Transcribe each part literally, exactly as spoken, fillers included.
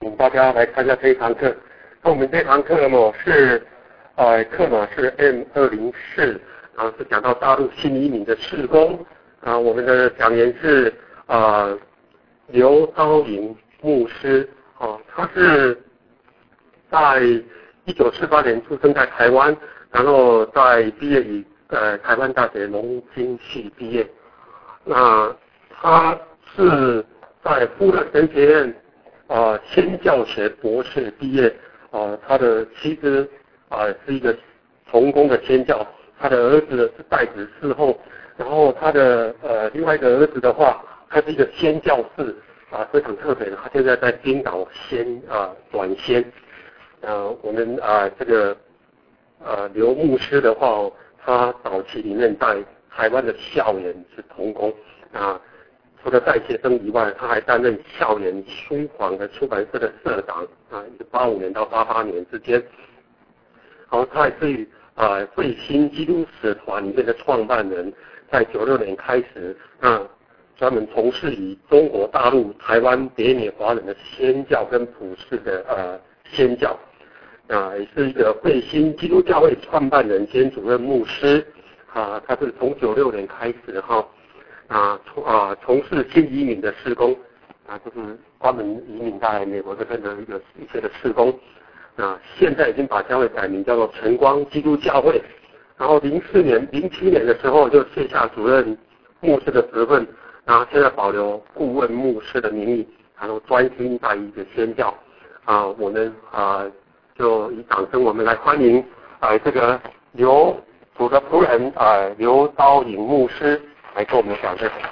请大家来参加这一堂课。那我们这堂课呢是，呃，课码是 M 二零四，然后是讲到大陆新移民的事工。啊，我们的讲员是啊、呃、刘高颖牧师，哦，他是在一九四八年出生在台湾，然后在毕业于呃台湾大学农经系毕业。那他是在富勒神学院啊宣教学博士毕业，啊，他的妻子啊是一个童工的宣教，他的儿子是代子侍奉，然后他的呃另外一个儿子的话，他是一个宣教士啊，非常特别的，他现在在冰岛宣啊转宣，呃我们啊这个呃刘牧师的话，他早期里面在台湾的校园是童工啊。除了带学生以外，他还担任校园书房的出版社的社长啊，一九八五年到八八年之间。然后他也是啊慧心基督使团里面的创办人，在九六年开始啊专门从事于中国大陆、台湾北美华人的宣教跟普世的呃宣教啊，也是一个慧心基督教会创办人兼主任牧师啊，他是从九六年开始哈。啊，从啊从事新移民的事工，啊，就是专门移民在美国这边的一个一些的事工，啊，现在已经把教会改名叫做晨光基督教会，然后零四年、零七年的时候就卸下主任牧师的职分，然后现在保留顾问牧师的名义，然后专心在一个宣教，啊，我们啊就以掌声我们来欢迎啊这个刘主的仆人啊刘刀颖牧师。来跟我们讲这个。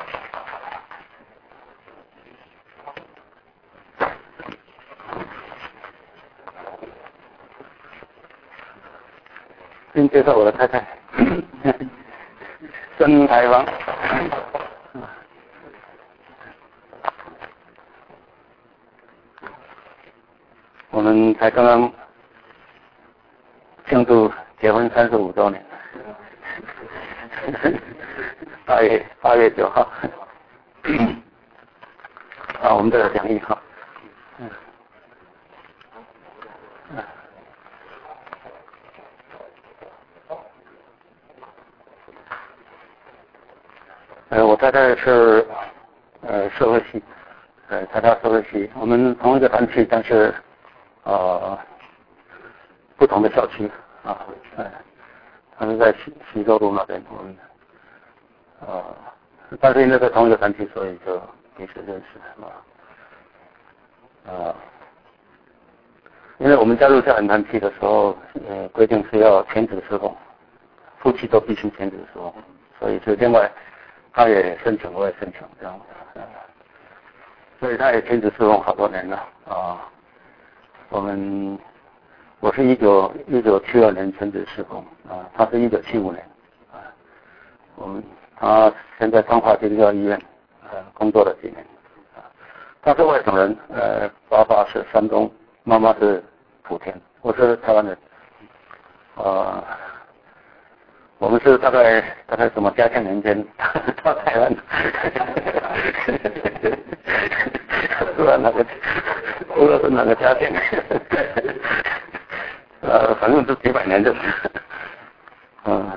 先介绍我的太太，曾台芳。我们才刚刚庆祝结婚三十五周年。八月八月九号，啊，我们这有讲义哈，嗯，嗯，呃，我太太是呃社会系，呃，台大社会系，我们同一个团体，但是呃不同的校区啊，呃，他们在西西周路那边，我们。呃，但是因为在同一个团体，所以就彼此认识啊。呃，因为我们加入教研团体的时候，呃，规定是要全职侍奉，夫妻都必须全职侍奉，所以是另外，他也申请，我也申请这样。呃，所以他也全职侍奉好多年了啊。我们，我是一九一九七二年全职侍奉啊，他是一九七五年啊，我们。他现在彰化基督教医院呃工作了几年，啊，他是外省人，呃，爸爸是山东，妈妈是莆田，我是台湾人，呃，我们是大概大概什么嘉庆年间到台湾，不知道哪个不知道是哪个嘉庆，呃，反正是几百年的，嗯。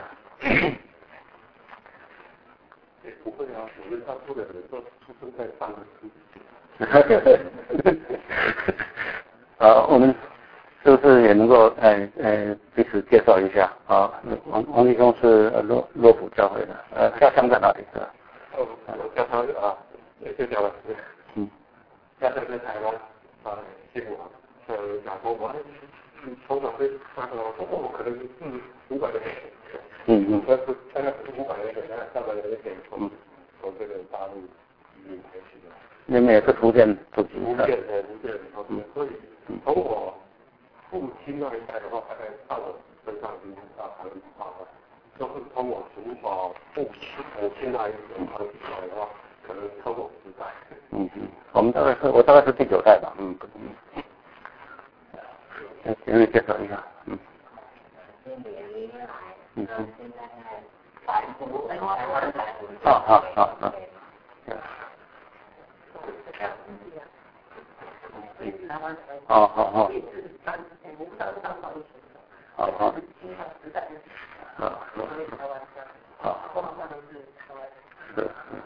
不会啊，我们当初的人都出生在上个世纪。 啊，我们是不是也能够呃呃彼此介绍一下啊？王王弟兄是呃洛洛府教会的，呃家乡在哪里是吧？ 哦，我家乡啊，也就讲了， 嗯， 家乡在台湾啊，新华，呃，亚洲我从小被那个哦，可能是五百个人。 嗯嗯， 但是大概是五百人，大概三百人可以从从这个大陆移民开始的。 那边也是福建福建福建的福建，嗯，所以从我父亲那一代的话，大概到我身上已经到台湾话了，都是从我祖母父亲母亲那一代传起来的话，可能超过十代。 嗯嗯，我们大概是我大概是第九代吧，嗯嗯。先请你介绍一下，嗯。嗯嗯。啊啊啊啊！ 哦好好。好好。好。是。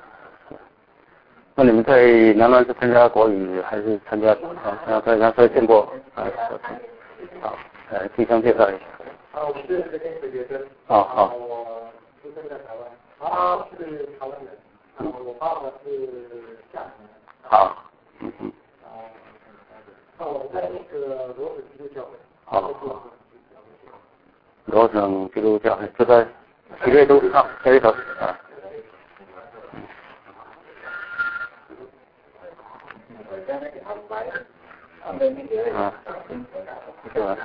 那你们在南湾是参加国语还是参加啊？啊，在那时见过啊？好，呃，互相介绍一下。 啊，我是这边的学生。 哦好。 我出生在台湾，他是台湾人，然后我爸爸是厦门人。 好，嗯嗯。 啊，我在那个罗省基督教会。 好。罗省基督教会就在喜瑞都啊，喜瑞都啊。啊，是吧？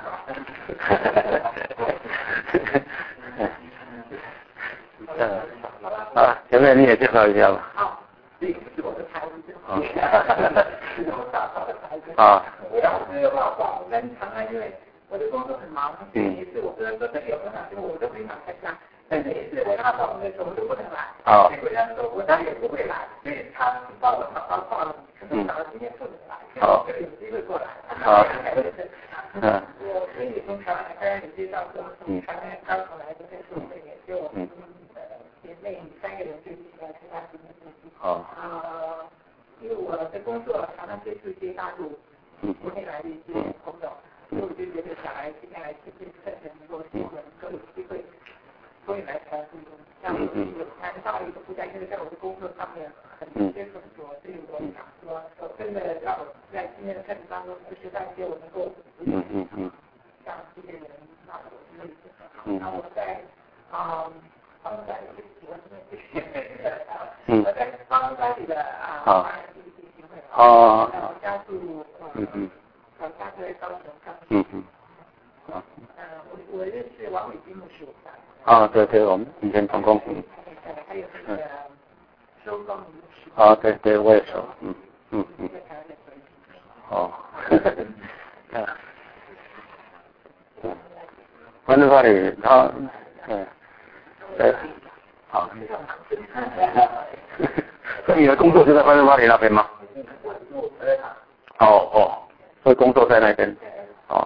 嗯，啊，前面你也介绍一下吧。 好，这个是我的孩子。 啊。 我当时的话，我跟常常因为我的工作很忙，也是我跟跟朋友分享，因为我都非常开心。但是也是我他报的时候就不能来。 啊。 结果他说我当然也不会来，所以他报了他报报了，可能到了今天不能来。 好。 有机会过来。 好。嗯。 我所以从台湾刚刚你介绍说，从台湾刚回来的那时候，也就呃姐妹三个人就一起来参加今天的活动。 好。 呃，因为我的工作常常接触一些大陆国内来的一些朋友，所以我就觉得想来今天来听听课程，能够结合能够有机会多以来台湾互动。像我有谈到一个不在，因为在我的工作上面很接触很多，所以我想说，我真的要在今天的课程当中去学到一些我能够嗯嗯嗯让这些人让我认识。那我在啊方山里，我真的是嗯，我在方山里的啊华人基金会， 哦， 我家住嗯嗯， 我家住在高雄上， 嗯嗯，啊， 呃，我我认识王伟金牧师，我家。 啊，对对，我们以前同工。嗯。 还有那个收工牧师。 啊，对对，我也熟。嗯嗯嗯。哦。啊。反正那里他，嗯，对，好。那你的工作就在反正那里那边吗？哦哦，所以工作在那边。哦。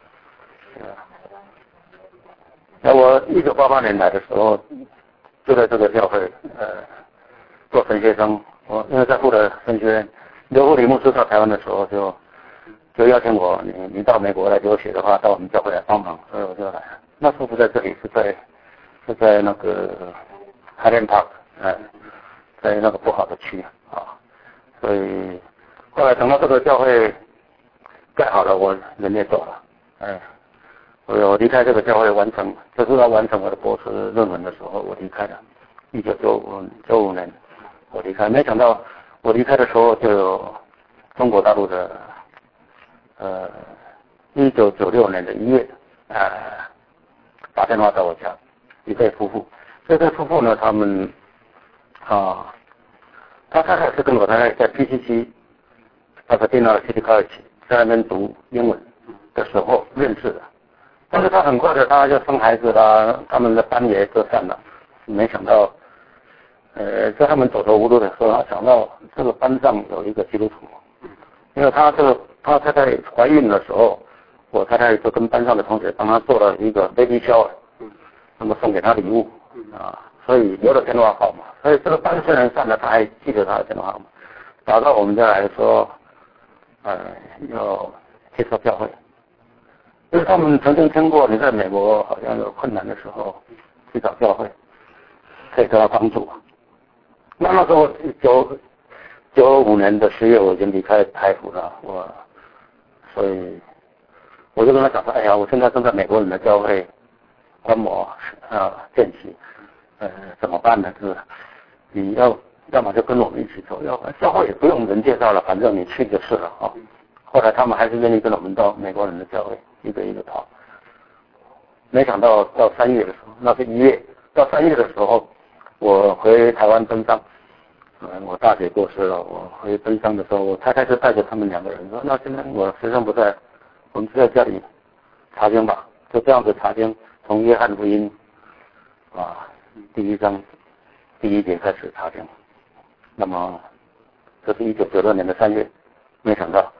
那我一九八八年来的时候，就在这个教会呃做神学生。我因为在负责神学院，刘护理牧师到台湾的时候就就邀请我，你你到美国来留学的话，到我们教会来帮忙，所以我就来了。那时候不在这里，是在是在那个 Highland Park， 哎，在那个不好的区啊，所以后来等到这个教会盖好了，我人也走了，哎。我离开这个教会完成，就是要完成我的博士论文的时候，我离开了。一九九五九五年，我离开，没想到我离开的时候就有中国大陆的，呃，一九九六年的一月，呃，打电话到我家，一对夫妇。这对夫妇呢，他们啊，他太太是跟我太太在 P C C， 那个电脑 City College 在那边读英文的时候认识的。但是他很快的，他就生孩子啦，他们的班也各散了。没想到，呃，在他们走投无路的时候，他想到这个班上有一个基督徒，因为他这个他太太怀孕的时候，我太太就跟班上的同学帮他做了一个 baby shower， 那么送给他礼物啊，所以留了电话号码。所以这个班虽然散了，他还记得他的电话号码，打到我们家来说，呃，要介绍教会。因为他们曾经听过你在美国好像有困难的时候去找教会，可以得到帮助。那那时候九九五年的十月我已经离开台府了，我所以我就跟他讲说，哎呀，我现在正在美国人的教会观摩啊见习，呃怎么办呢？是你要要么就跟我们一起走，要不然教会也不用人介绍了，反正你去就是了啊。后来他们还是愿意跟我们到美国人的教会一个一个跑。没想到到三月的时候，那是一月，到三月的时候，我回台湾奔丧，嗯，我大姐过世了，我回奔丧的时候，我太太就带着他们两个人说，那现在我先生不在，我们就在家里查经吧，就这样子查经，从约翰福音啊第一章第一节开始查经。那么这是一九九六年的三月，没想到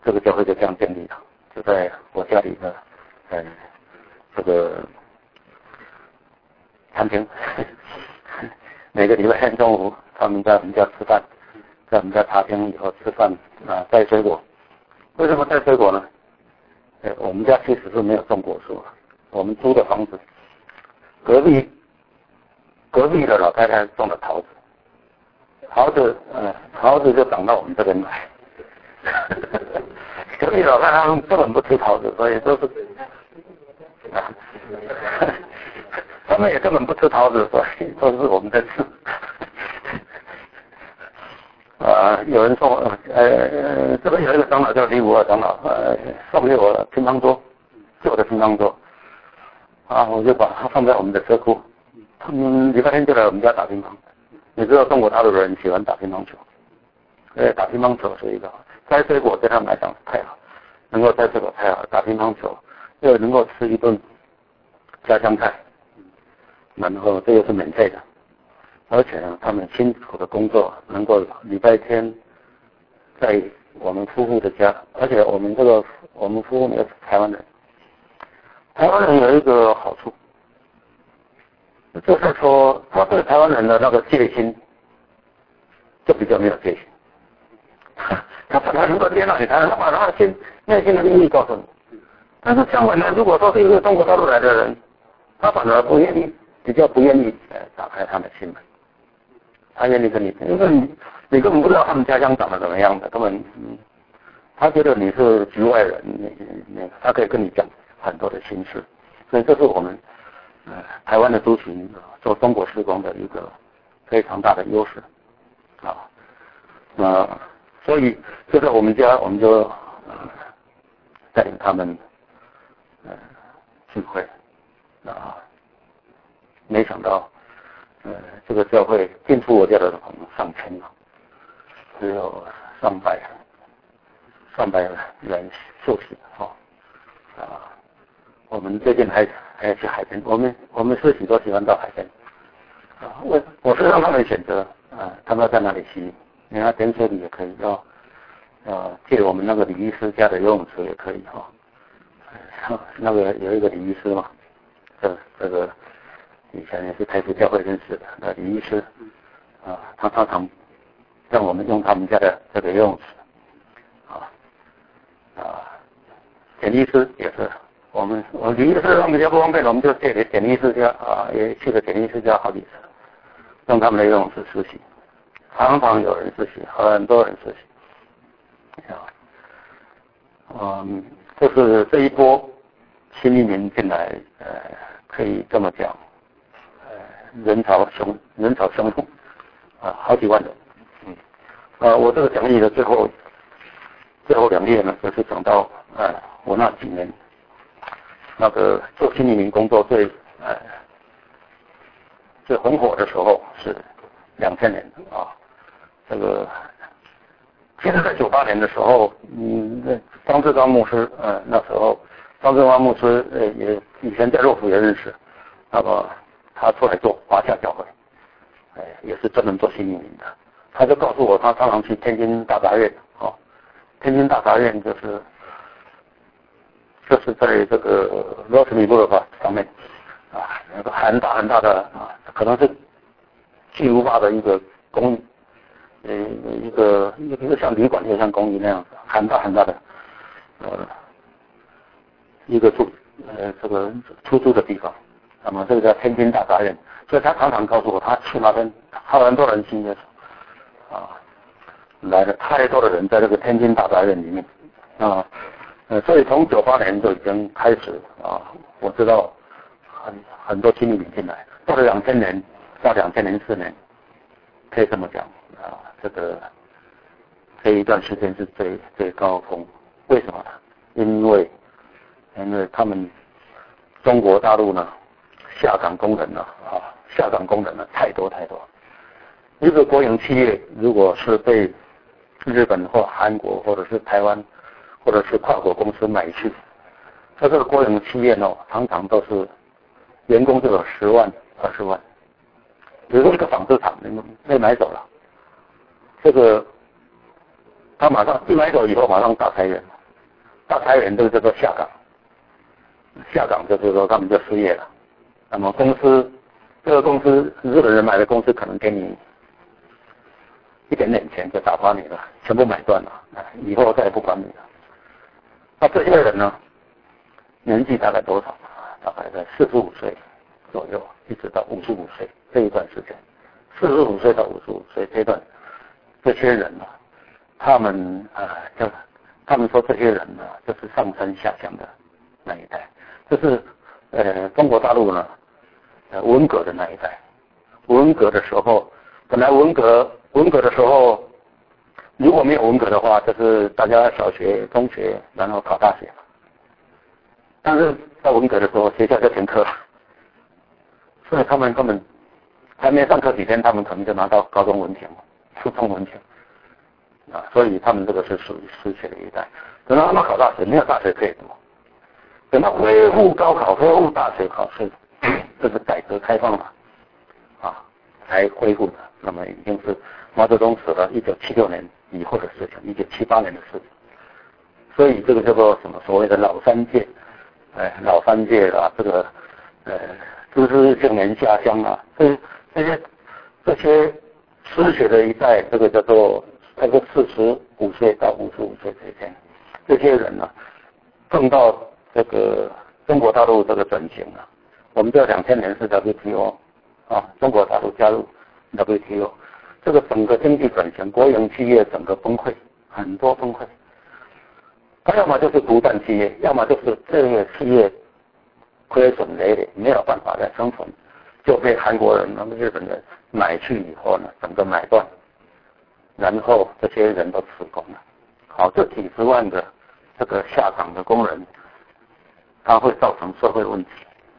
这个教会就这样建立了，就在我家里的，呃，这个餐厅，每个礼拜天中午他们在我们家吃饭，在我们家茶厅以后吃饭啊，带水果。为什么带水果呢？呃，我们家其实是没有种果树，我们租的房子，隔壁隔壁的老太太种的桃子，桃子呃桃子就长到我们这边来。隔壁老太太他们根本不吃桃子，所以都是，啊、他们也根本不吃桃子，所以都是我们在吃。啊、呃，有人说，呃，这边有一个长老叫李武二长老，呃，送给我乒乓桌，旧的乒乓桌，啊，我就把它放在我们的车库。他们礼拜天就来我们家打乒乓。你知道中国大陆的人喜欢打乒乓球，呃，打乒乓球是一个摘水果对他们来讲太好，能够摘水果太好，打乒乓球又能够吃一顿家乡菜，然后这又是免费的。而且呢，他们辛苦的工作能够礼拜天在我们夫妇的家，而且我们这个我们夫妇也是台湾人，台湾人有一个好处，就是说他对台湾人的那个戒心就比较没有戒心，他本来能够接纳你台湾，他把他的心内心的利益告诉你，但是相反呢，如果说是一个中国大陆来的人，他反而不愿意，比较不愿意呃打开他的心门。他愿意跟你，因为你你根本不知道他们家乡长得怎么样的，根本嗯，他觉得你是局外人，你你他可以跟你讲很多的心事，所以这是我们呃台湾的族群做中国事工的一个非常大的优势啊。那所以就在我们家，我们就呃带领他们呃聚会啊，没想到。呃，这个教会进出我家的人上千了，只有上百上百人受洗哈啊！我们最近还还要去海边，我们我们实习都喜欢到海边啊。我我是让他们选择啊，他们要在哪里洗，你看点水里也可以，要呃借我们那个李医师家的游泳池也可以哈。那个有一个李医师嘛，这这个。以前也是台北教会认识的，那李医师啊，他常常让我们用他们家的这个游泳池啊啊，简医师也是，我们我李医师他们家不方便，我们就借给简医师家啊，也去了简医师家好几次，用他们的游泳池实习，常常有人实习，很多人实习啊，嗯，就是这一波新移民进来，呃，可以这么讲。人潮汹人潮汹涌啊，好几万人。嗯，呃，我这个讲义的最后最后两页呢，就是讲到呃，我那几年那个做新移民工作最呃最红火的时候是两千年啊。这个其实在九八年的时候，嗯，那张志刚牧师呃那时候张志刚牧师呃也以前在洛府也认识，那么。他出来做华夏教会，哎，也是专门做新移民的。他就告诉我，他常常去天津大杂院，哦，天津大杂院就是就是在这个罗斯米布的话上面，啊，那个很大很大的啊，可能是巨无霸的一个公寓，呃，一个一个像旅馆，又像公寓那样子，很大很大的，呃，一个住呃这个出租的地方。那么这个叫天津大杂院，所以他常常告诉我，他去那边，还有很多人信耶稣，啊，来了太多的人在这个天津大杂院里面，啊，呃，所以从九八年就已经开始啊，我知道很很多新移民进来，到了两千年到两千零四年，可以这么讲啊，这个这一段时间是最最高峰，为什么呢？因为因为他们中国大陆呢。下岗工人呢啊，下岗工人呢太多太多。一个国营企业如果是被日本或韩国或者是台湾或者是跨国公司买去，那这个国营企业呢，常常都是员工就有十万、二十万。比如说一个纺织厂，你被买走了，这个他马上一买走以后，马上大裁员，大裁员就叫做下岗，下岗就是说他们就失业了。那么公司这个公司日本人买的公司可能给你一点点钱就打发你了，全部买断了，以后再也不管你了。那这些人呢，年纪大概多少？大概在四十五岁左右，一直到五十五岁这一段时间，四十五岁到五十五岁这段，这些人呢，他们呃，就他们说这些人呢，就是上山下乡的那一代，就是呃中国大陆呢，呃文革的那一代，文革的时候，本来文革文革的时候，如果没有文革的话，就是大家小学、中学，然后考大学嘛。但是在文革的时候，学校就停课了，所以他们根本还没上课几天，他们可能就拿到高中文凭、初中文凭啊，所以他们这个是属于失学的一代。等到他们考大学，没有大学可以读，等到恢复高考、恢复大学考试，这是改革开放了啊，才恢复的。那么已经是毛泽东死了，一九七六年以后的事情，一九七八年的事情。所以这个叫做什么？所谓的老三届。哎，老三届啊，这个呃，知识青年下乡啊，这这些这些失学的一代，这个叫做那个四十五岁到五十五岁之间，这些人呢、啊，碰到这个中国大陆这个转型啊，我们这两千年是 W T O 啊，中国大陆加入 W T O， 这个整个经济转型，国营企业整个崩溃，很多崩溃。他要么就是独占企业，要么就是这个企业亏损累累，没有办法再生存，就被韩国人、那么日本人买去以后呢，整个买断，然后这些人都辞工了。好，这几十万的这个下岗的工人，他会造成社会问题，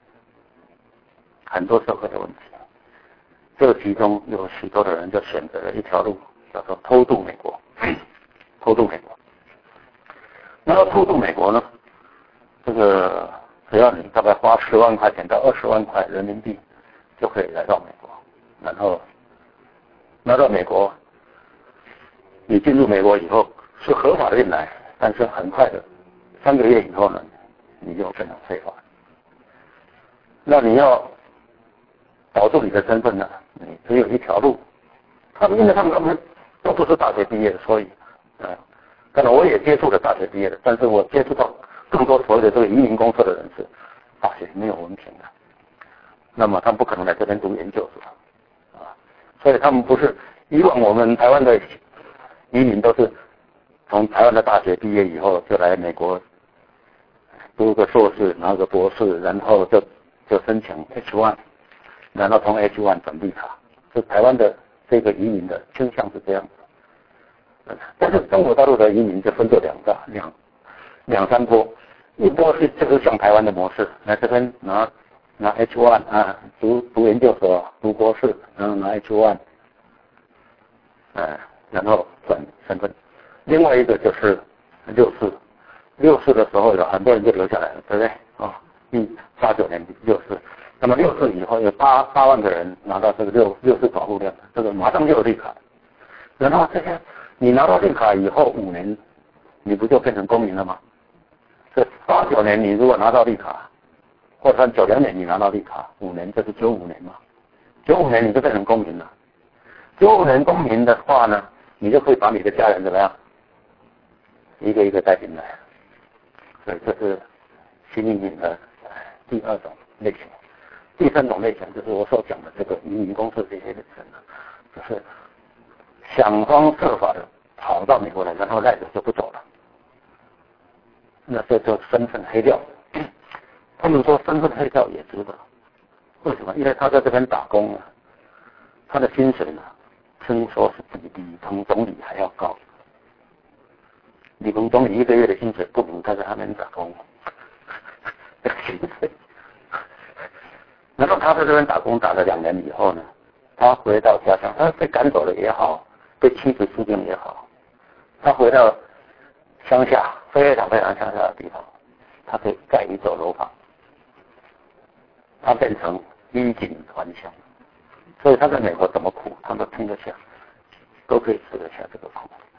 很多社会的问题。这其中有许多的人就选择了一条路，叫做偷渡美国，偷渡美国。然后偷渡美国呢，这个只要你大概花十万块钱到二十万块人民币，就可以来到美国。然后来到美国，你进入美国以后是合法的进来，但是很快的三个月以后呢，你就变成非法。那你要保住你的身份呢，你只有一条路。他们因为他们他们都不是大学毕业的，所以呃。当然，我也接触了大学毕业的，但是我接触到更多所谓的这个移民公社的人是大学没有文凭的，那么他们不可能来这边读研究所啊，所以他们不是以往我们台湾的移民都是从台湾的大学毕业以后就来美国读个硕士，拿个博士，然后就就申请 H 一， 然后从 H 一 转绿卡，是台湾的这个移民的倾向是这样子。但是中国大陆的移民就分作两大两两三波，一波是就是像台湾的模式，来这边拿拿 H 一 啊，读读研究所，读博士，然后拿 H 一， 呃，然后转身份。另外一个就是六四，六四的时候有很多人就留下来了，对不对？啊，一八九年六四，那么六四以后有八八万个人拿到这个六六四保护令，这个马上就有绿卡，然后这些。你拿到绿卡以后五年，你不就变成公民了吗？这八九年你如果拿到绿卡，或者九两年你拿到绿卡，五年就是九五年嘛，九五年你就变成公民了。九五年公民的话呢，你就可以把你的家人怎么样，一个一个带进来。所以这是新移民的第二种类型。第三种类型就是我所讲的这个移民公司这些人呢，就是想方设法的跑到美国来，然后赖着就不走了。那这就身份黑掉。他们说身份黑掉也值得，为什么？因为他在这边打工啊，他的薪水呢，听说是比李鹏总理还要高。李鹏总理一个月的薪水不如他在那边打工，薪水。然后他在这边打工打了两年以后呢，他回到家乡，他被赶走了也好，被妻子出兵也好，他回到乡下，非常非常乡下的地方，他可以盖一座楼房，他变成衣锦还乡，所以他在美国怎么苦，他都听得下，都可以吃得下这个苦。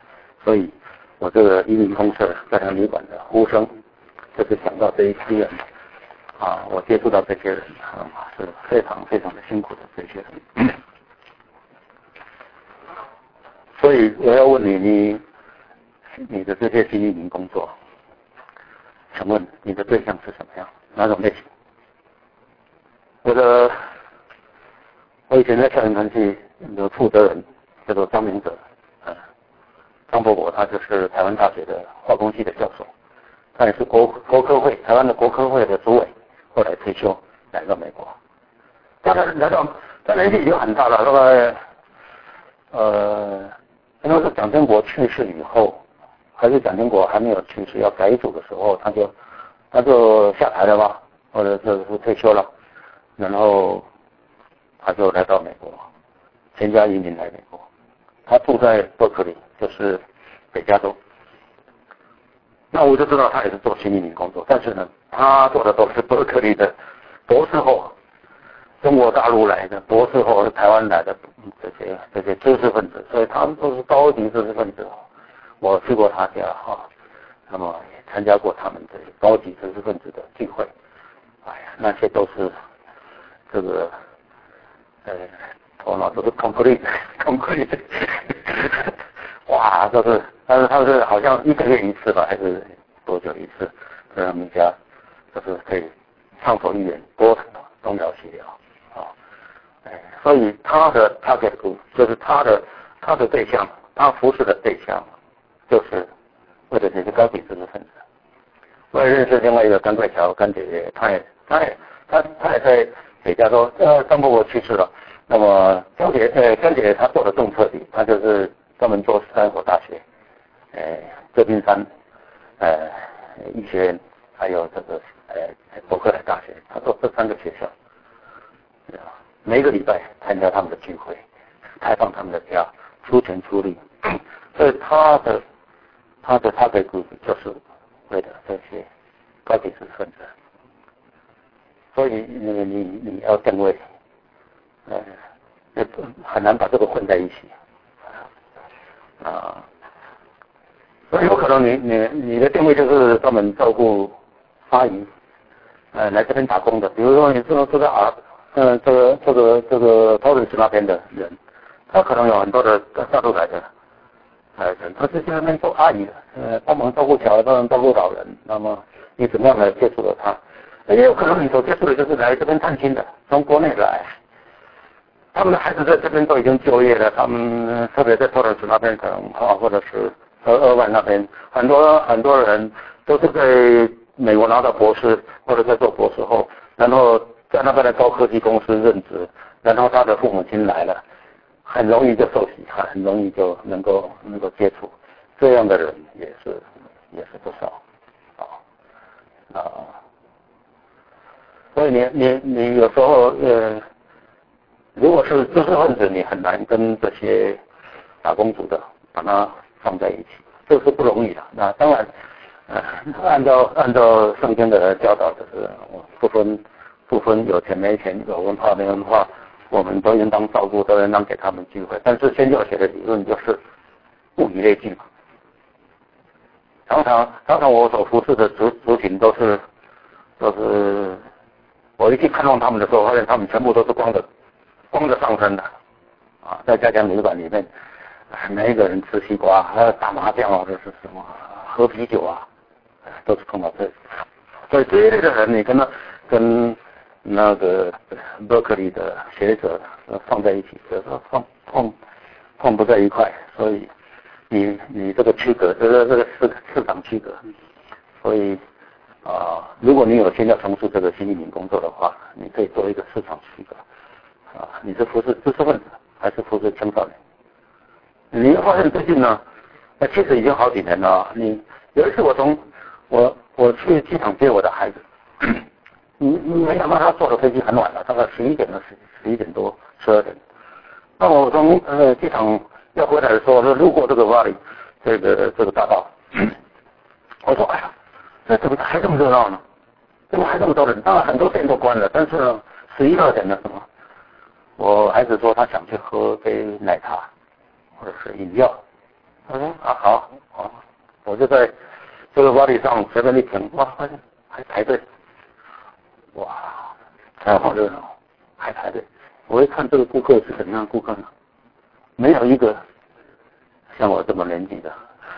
所以我这个移民公社在他旅馆的呼声，就是想到这一批人啊，我接触到这些人啊，是非常非常的辛苦的这些人。所以我要问你，你你的这些新移民工作，请问你的对象是什么样？哪种类型？我的我以前在校园团体的负责人叫做张明哲，呃，张伯伯，他就是台湾大学的化工系的教授，他也是国国科会台湾的国科会的主委，后来退休来到美国。他来到他年纪已经很大了，大概呃。因为是蒋经国去世以后，还是蒋经国还没有去世要改组的时候，他就他就下台了吧，或者是退休了，然后他就来到美国，全家移民来美国。他住在伯克利，就是北加州。那我就知道他也是做新移民工作，但是呢，他做的都是伯克利的博士后。中国大陆来的博士后，台湾来的这些这些知识分子，所以他们都是高级知识分子。我去过他家哈，那么也参加过他们这些高级知识分子的聚会。哎呀，那些都是这个呃头脑都是 complete complete， 哇，都是，但是他们是好像一个月一次吧，还是多久一次？在他们家就是可以畅所欲言，多东聊西聊。啊，哎，所以他的 target group 就是他的他的对象，他服侍的对象，就是为了这些高级知识分子。我也认识另外一个甘桂桥甘姐姐，她也她也她她也在北加州，呃，张伯伯去世了。那么甘姐呃甘姐姐她做的更彻底，她就是专门做斯坦福大学，呃，旧金山呃医学院，还有这个呃伯克莱大学，她做这三个学校。每个礼拜参加他们的聚会，开放他们的家，出钱出力，所以他的他的他的 group 就是为了这些高级知识分子，所以你你你要定位，呃，很难把这个混在一起啊，所以有可能你你你的定位就是专门照顾阿姨，呃，来这边打工的，比如说你这个这个啊。嗯，这个这个这个陶仁寺那边的人，他可能有很多的大陆来的，呃，他是在那边做阿姨的，呃，帮忙照顾小孩，帮忙照顾老人。那么你怎么样来接触到他？也有可能你所接触的就是来这边探亲的，从国内来，他们的孩子在这边都已经就业了，他们特别在陶仁寺那边可能啊，或者是呃二万那边，很多很多人都是在美国拿到博士，或者在做博士后，然后在那边的高科技公司任职，然后他的父母亲来了，很容易就受洗，很容易就能够能够接触，这样的人也是也是不少，啊啊，所以你你你有时候呃，如果是知识分子，你很难跟这些打工族的把它放在一起，这是不容易的。那当然，呃，按照按照圣经的教导，就是不分。不分有钱没钱，有文化没文化，我们都应当照顾，都应当给他们机会。但是宣教学的理论就是物以类聚嘛。常常常常我所服侍的族族群都是都是，我一去看望他们的时候，发现他们全部都是光着光着上身的啊，在家乡旅馆里面，每一个人吃西瓜，还有打麻将啊，这是什么喝啤酒啊，都是碰到这。所以这一类的人，你跟他跟那个伯克利的学者放在一起，有时候碰碰碰不在一块，所以你你这个区隔，这个这个市市场区隔，所以啊、呃，如果你有心要从事这个新移民工作的话，你可以做一个市场区隔啊，你是服侍知识分子还是服侍青少年？你会发现最近呢，那其实已经好几年了。你有一次我从我我去机场接我的孩子。你你没想到他坐的飞机很晚了，大概十一点了，十十一点多，十二点。那我从呃机场要回来的时候，就路过这个 valley 这个这个大道，我说哎呀，这怎么还这么热闹呢？怎么还这么多人？当然很多店都关了，但是呢，十一二点了什么？我孩子说他想去喝杯奶茶或者是饮料， 他说啊好啊，我就在这个巴黎上随便一停，哇，发现还排队，哇，太好热闹，还排队。我一看这个顾客是怎样的顾客呢？没有一个像我这么年纪的，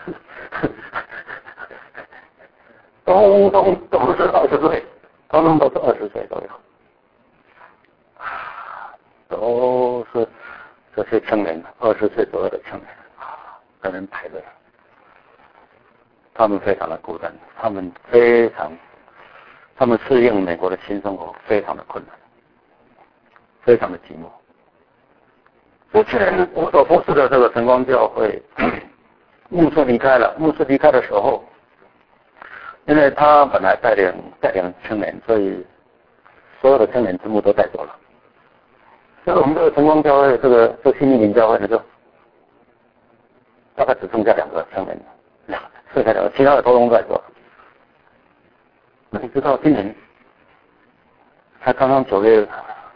都都都是二十岁，通通都是二十岁都有，都是这些青年，二十岁左右的青年，跟人排队。他们非常的孤单，他们非常，他们适应美国的新生活非常的困难，非常的寂寞。之前我所服侍的这个晨光教会，牧师离开了，牧师离开的时候，因为他本来带领带领青年，所以所有的青年全部都带走了。所以我们这个晨光教会，这个这个新移民教会呢，就大概只剩下两个青年，两剩下两个，其他的都都带走了。你知道今年才刚刚九月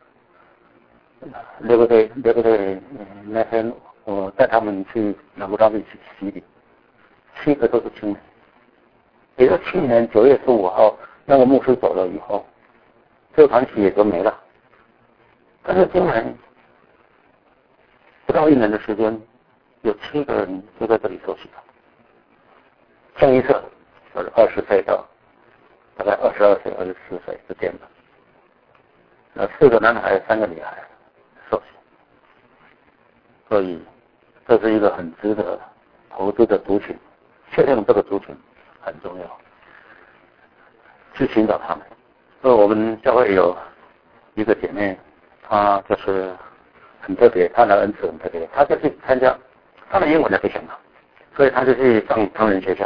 六个队六个队那天，我带他们去南布拉利去洗礼，七个都是青年。也就去年九月十五号那个牧师走了以后，这个团体也就没了。但是今年不到一年的时间，有七个人就在这里受洗了。清一色就是二十岁到大概二十二岁、二十四岁之间的，呃，四个男孩、三个女孩受洗。所以这是一个很值得投资的族群，确定这个族群很重要，去寻找他们。所以我们教会有一个姐妹，她就是很特别，她的恩赐很特别，她就去参加，她的英文也非常好，所以她就去上成人学校。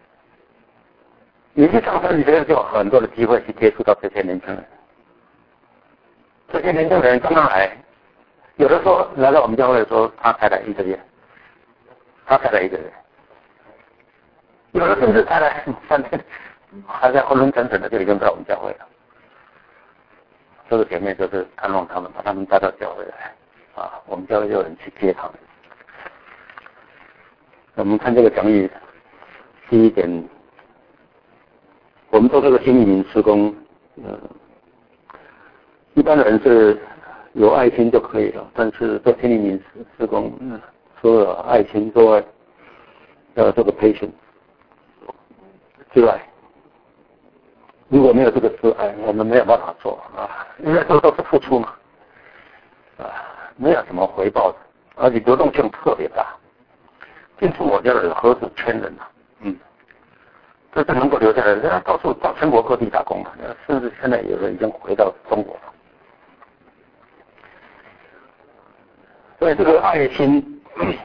你去上成人学校就有很多的机会去接触到这些年轻人。这些年轻人刚刚来，有的说来到我们教会的时候，他才来一个月，他才来一个月，有的甚至才来三天，还在昏昏沉沉的就已经在我们教会了。这个姐妹就是看望他们，把他们带到教会来，啊，我们教会就有人去接他们。我们看这个讲义，第一点，我们做这个新移民施工，呃，一般人是有爱心就可以了，但是做新移民施工，嗯，除了爱心之外，要这个 patience 之外，如果没有这个自爱，我们没有办法做啊，因为这都是付出嘛，啊，没有什么回报的，而且流动性特别大。进出我家的人何止千人啊，嗯，这是能够留下来的，人家到处到全国各地打工了，甚至现在有人已经回到中国了。所以这个爱心，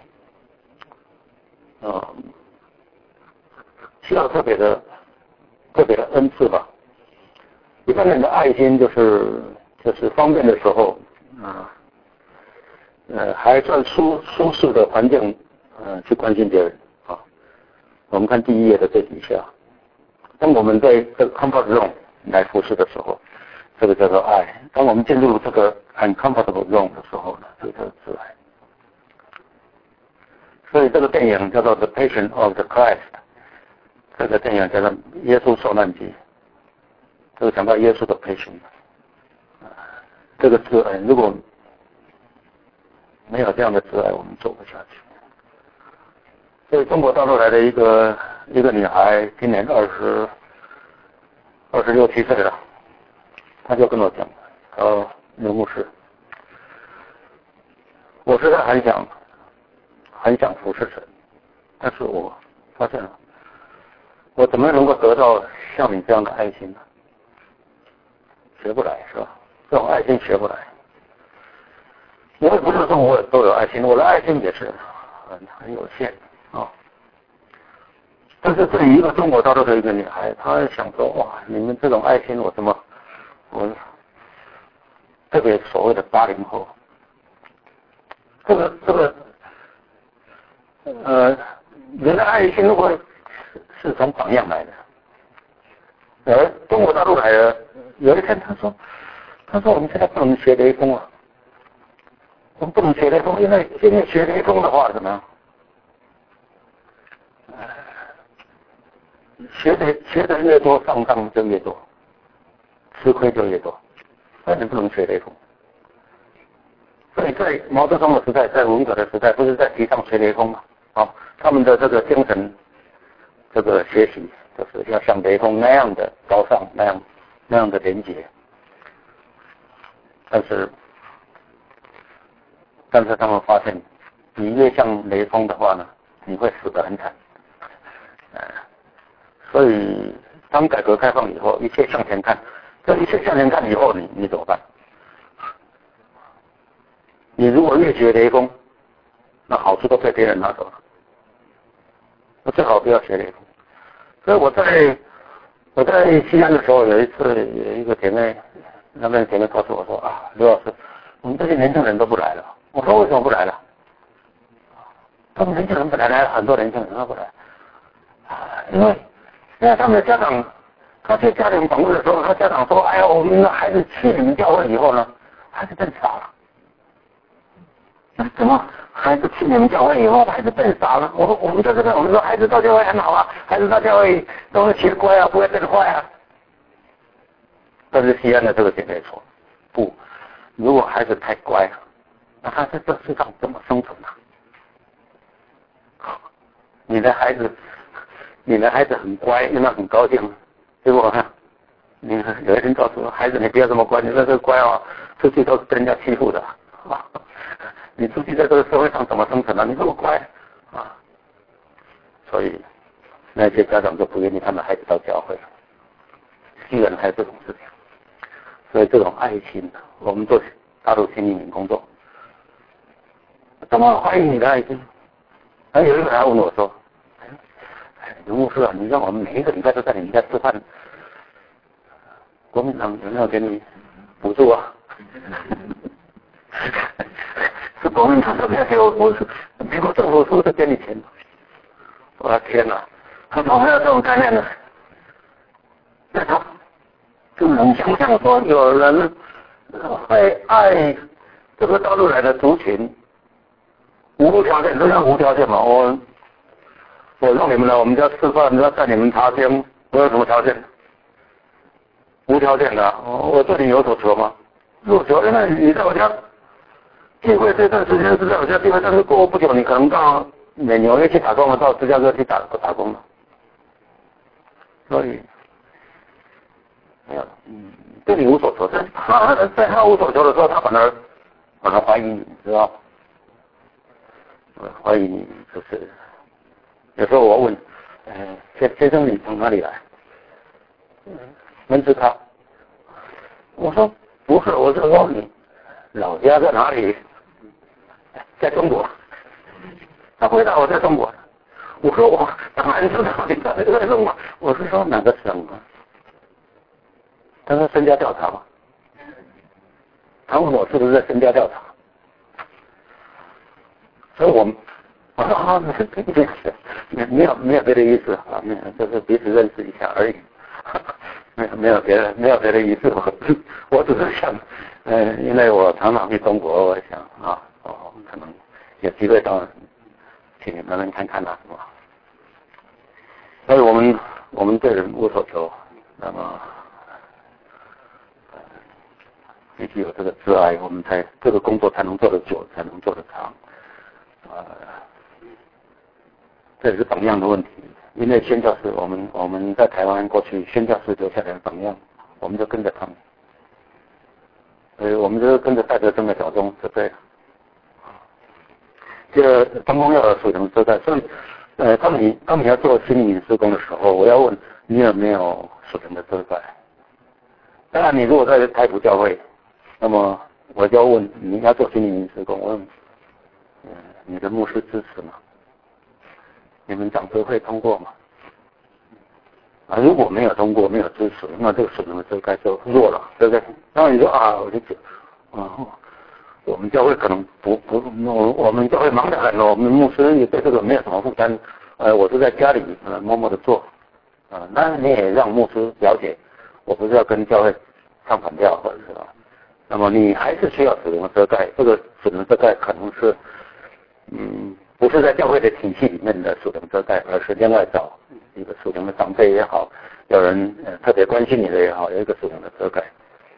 呃，需要特别的特别的恩赐吧。一般人的爱心就是就是方便的时候啊，呃，还算舒舒适的环境，呃，去关心别人啊。我们看第一页的最底下，当我们在这个 comfort zone 来服侍的时候，这个叫做爱；当我们进入这个 uncomfortable zone 的时候呢，这个叫做自爱。所以这个电影叫做《The Passion of the Christ》，这个电影叫做《耶稣受难记》，这个讲到耶稣的 passion， 这个自爱，如果没有这样的自爱，我们走不下去。所以中国大陆来的一个一个女孩，今年二十二十六七岁了，她就跟我讲，呃，刘牧师，我实在很想很想服侍神，但是我发现了，我怎么能够得到像你这样的爱心呢？学不来是吧？这种爱心学不来。我也不是说我都有爱心，我的爱心也是很很有限啊。但是对于一个中国大陆的一个女孩，她想说哇，你们这种爱心我怎么我特别所谓的八零后，这个这个呃人的爱心如果是从榜样来的，而中国大陆来的有一天他说他说我们现在不能学雷锋了。我们不能学雷锋，因为因为学雷锋的话怎么样？ 学的学的越多，上当就越多，吃亏就越多。那你不能学雷锋。所以在毛泽东的时代，在文革的时代，不是在提倡学雷锋吗？啊，他们的这个精神，这个学习就是要像雷锋那样的高尚，那样那样的廉洁。但是，但是他们发现，你越像雷锋的话呢，你会死得很惨。呃，所以当改革开放以后，一切向前看，这一切向前看以后，你你怎么办？你如果越学雷锋，那好处都被别人拿走了。那最好不要学雷锋。所以我在我在西安的时候，有一次有一个姐妹，那边姐妹告诉我说啊，刘老师，我们这些年轻人都不来了。我说为什么不来了？他们年轻人本来来了，很多年轻人都不来，啊，因为因为他们的家长，他去家庭访问的时候，他家长说，哎呀，我们的孩子去你们教会以后呢，孩子变傻了。怎么孩子去你们教会以后，孩子变傻了？我说我们在这边，我们说孩子到教会很好啊，孩子到教会都是学乖啊，不会变坏啊。但是西安的这个姐妹说，不，如果孩子太乖了，那他在这世上怎么生存呢？你的孩子，你的孩子很乖，因为很高兴，结果呢，你有一天告诉我，孩子你不要这么乖，你这个乖啊，出去都是被人家欺负的啊。你出去在这个社会上怎么生存呢？你这么乖啊，所以那些家长就不愿意他们孩子到教会了。居然还有这种事情，所以这种爱心，我们做大陆新移民工作，他们怀疑你的爱心。还有一个人问我说：“哎，刘牧师啊，你让我们每一个礼拜都在你们家吃饭，国民党有没有给你补助啊？”是国民党这边给我补助，美国政府是不是给你钱？我的天哪，怎么会有这种概念呢？那他就能想象说有人会爱这个大陆来的族群，无条件，这叫无条件嘛？我我让你们来我们家吃饭，要带你们茶香，我有什么条件？无条件的，我对你有所求吗？有求，因为你在我家聚会这段时间是在我家聚会，但是过不久你可能到美纽约去打工了，到芝加哥去打打工了，所以没有，嗯，对你无所求。但他在他无所求的时候，他反而反而怀疑你，知道？怀疑你就是有时候我问，呃，先先生你从哪里来？嗯，门子卡。我说不是，我是说你老家在哪里？在中国。他回答我在中国。我说我当然知道你在在中国。我是说哪个省啊？他说身家调查嘛。他问我是不是在身家调查？所以我们我说啊，没没有没有别的意思啊，没有，就是彼此认识一下而已。没有没有别的没有别的意思，我我只是想，呃，因为我常常去中国，我想啊，哦，可能有机会到去你们那边看看啦，是吧？所以我们我们对人无所求，那么必须有这个挚爱，我们才这个工作才能做得久，才能做得长，呃，这也是榜样的问题。因为宣教士，我们我们在台湾过去宣教士留下来的榜样，我们就跟着他们，所以我们就跟着戴德生的脚踪就对了。这个当工要有属灵遮盖，所以呃，当你当你要做新移民施工的时候，我要问你有没有属灵的遮盖？当然，你如果在台府教会，那么我就要问你要做新移民施工，我问，呃，你的牧师支持吗？你们长执会通过吗？啊，如果没有通过，没有支持，那这个属灵的遮盖就弱了，对不对？然后你说啊，我就讲，啊，我们教会可能不不，我我们教会忙得很了，我们牧师也对这个没有什么负担，呃，我是在家里呃默默的做，啊，那你也让牧师了解，我不是要跟教会唱反调或者是吧？那么你还是需要属灵的遮盖，这个属灵的遮盖可能是，嗯。不是在教会的体系里面的属灵遮盖，而是另外找一个属灵的长辈也好，有人呃特别关心你的也好，有一个属灵的遮盖。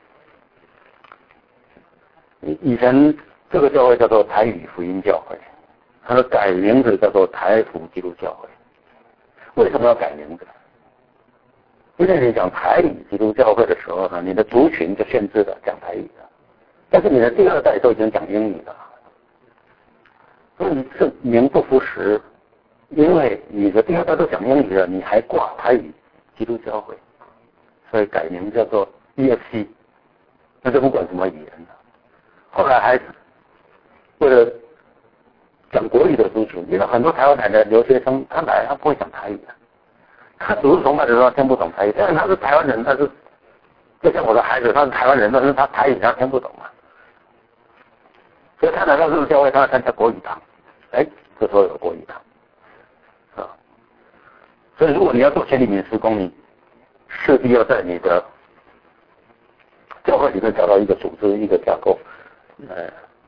以以前这个教会叫做台语福音教会，它的改名字叫做台福基督教会。为什么要改名字？因为你讲台语基督教会的时候呢，你的族群就限制了讲台语了，但是你的第二代都已经讲英语了，所以是名不符实。因为你的第二代都讲英语了，你还挂台语基督教会，所以改名叫做 E F C， 那就不管什么语言了。后来还为了讲国语的族群，因为很多台湾来的留学生，他来他不会讲台语的，他只是崇拜的时候听不懂台语，但是他是台湾人，他是就像我的孩子，他是台湾人，但是他台语他听不懂嘛，所以他来到这个教会，他要参加国语堂，哎，这时候有国语堂。所以，如果你要做千里民施工，你势必要在你的教会里面找到一个组织、一个架构。呃，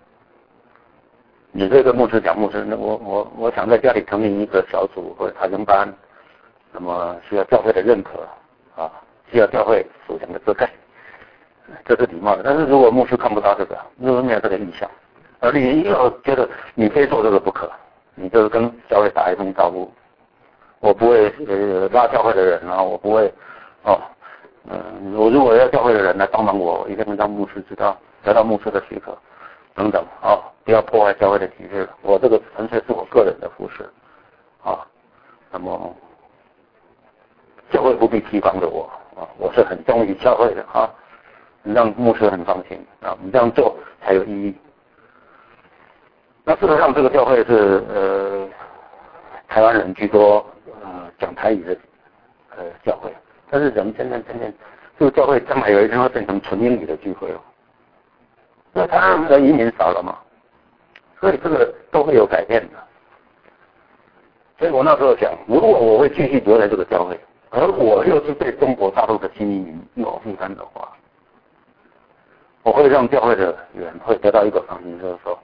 你这个牧师讲牧师，那我我我想在家里成立一个小组或者查经班，那么需要教会的认可啊，需要教会属灵的遮盖，这是礼貌的。但是如果牧师看不到这个，如果没有这个意向，而你又觉得你非做这个不可，你就跟教会打一通招呼。我不会呃拉教会的人啊，我不会哦，嗯、呃，我如果要教会的人来帮忙我，我一定会让牧师知道，得到牧师的许可等等啊，不要破坏教会的体制。我这个纯粹是我个人的服事啊，那么教会不必提防着我啊，我是很忠于教会的啊，让牧师很放心啊，你这样做才有意义。那事实上，这个教会是呃台湾人居多。呃，讲台语的呃教会，但是人渐渐渐渐，这个教会将来有一天会变成纯英语的聚会哦。那台湾的移民少了嘛，所以这个都会有改变的。所以我那时候想，如果我会继续留在这个教会，而我又是对中国大陆的新移民有负担的话，我会让教会的人会得到一个方向，就是说，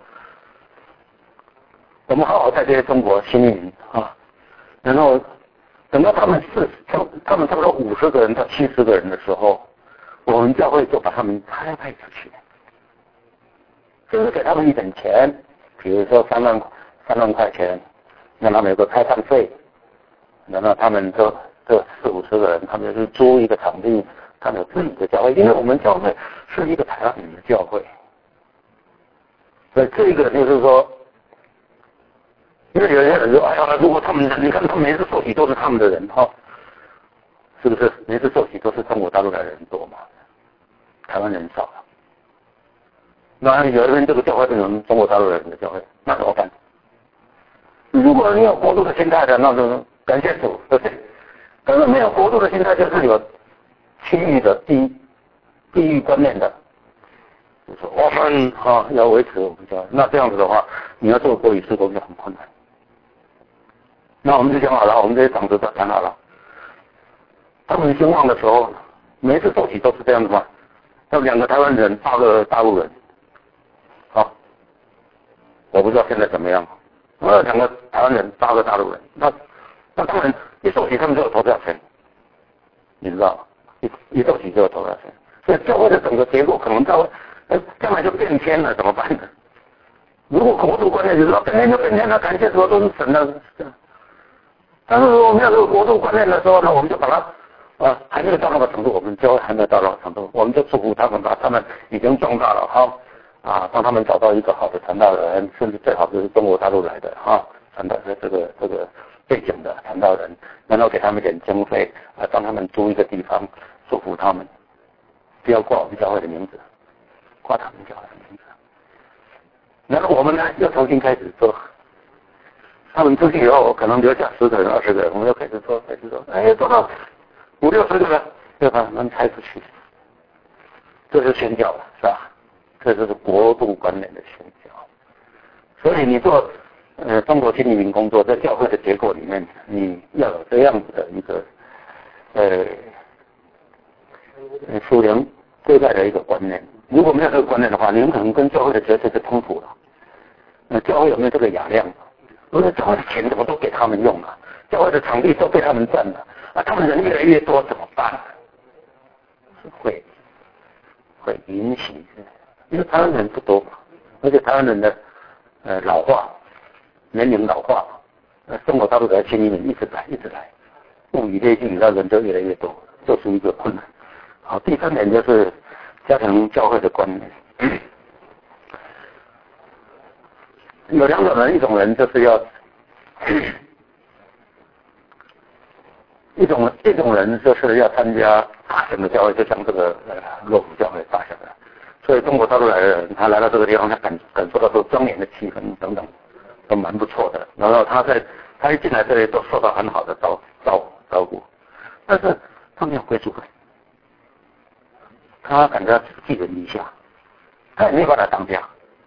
我们好好带这些中国新移民啊。然后等到他们四，他们差不多五十个人到七十个人的时候，我们教会就把他们开派出去，就是给他们一点钱，比如说三万三万块钱，让他们有个开饭费，然后他们这这四五十个人，他们就租一个场地，他们有自己的教会，因为我们教会是一个台湾人的教会，所以这个就是说。因为有些人说，哎呀，如果他们，你看他们每次受洗都是他们的人哈，是不是？每次受洗都是中国大陆来的人多嘛，台湾人少了。那有的人这个教会变成中国大陆人的教会，那怎么办？如果你有国度的心态的，那就感谢主，对不对？但是没有国度的心态，就是有区域的地地域观念的。就是我们啊要维持我们教会，那这样子的话，你要做国语施工就很困难。那我们就讲好了，我们这些长子都谈好了。他们兴旺的时候，每一次受洗都是这样子嘛。要两个台湾人，八个大陆人。好，我不知道现在怎么样。我有两个台湾人，八个大陆人。那那他们一受洗，他们就有投票权，你知道吗？一一受洗就有投票权。所以教会的整个结构可能到呃将来就变天了，怎么办呢？如果国度观念就是说变天就变天了，感谢主都是神的。但是如果没有这个国度观念的时候呢，我们就把它，啊，还没有到那个程度，我们教会还没有到那个程度，我们就祝福他们吧，他们已经壮大了哈，啊，帮他们找到一个好的传道人，甚至最好就是中国大陆来的哈，传道的这个这个背景的传道人，然后给他们点经费，啊，帮他们租一个地方，祝福他们，不要挂我们教会的名字，挂他们教会的名字，然后我们呢又重新开始做。他们出去以后，可能留下十个人、二十个人，我们又开始做，开始做，哎，做到五六十个人，就把他们拆出去，这是宣教了，是吧？这就是国度观念的宣教。所以你做呃中国新移民工作，在教会的结构里面，你要有这样子的一个呃属灵对待的一个观念。如果没有这个观念的话，你们可能跟教会的角色就冲突了。那教会有没有这个雅量？不是教会的钱怎么都给他们用了？ 教会的场地都被他们占了啊，他们人越来越多怎么办？会会引起，因为台湾人不多嘛，而且台湾人的呃老化，年龄老化，呃中国大陆的新移民一直来一直来，物以类聚，你知道人就越来越多，这是一个困难。好，第三点就是加强教会的观念。有两种人，一种人就是要，一种一种人就是要参加大型的教会，就像这个呃洛普教会大型的，所以中国大陆来的人，他来到这个地方，他感感受到这庄严的气氛等等，都蛮不错的。然后他在他一进来这里都受到很好的照照照顾，但是他没有归属感，他感觉寄人篱下，他也没有把他当家。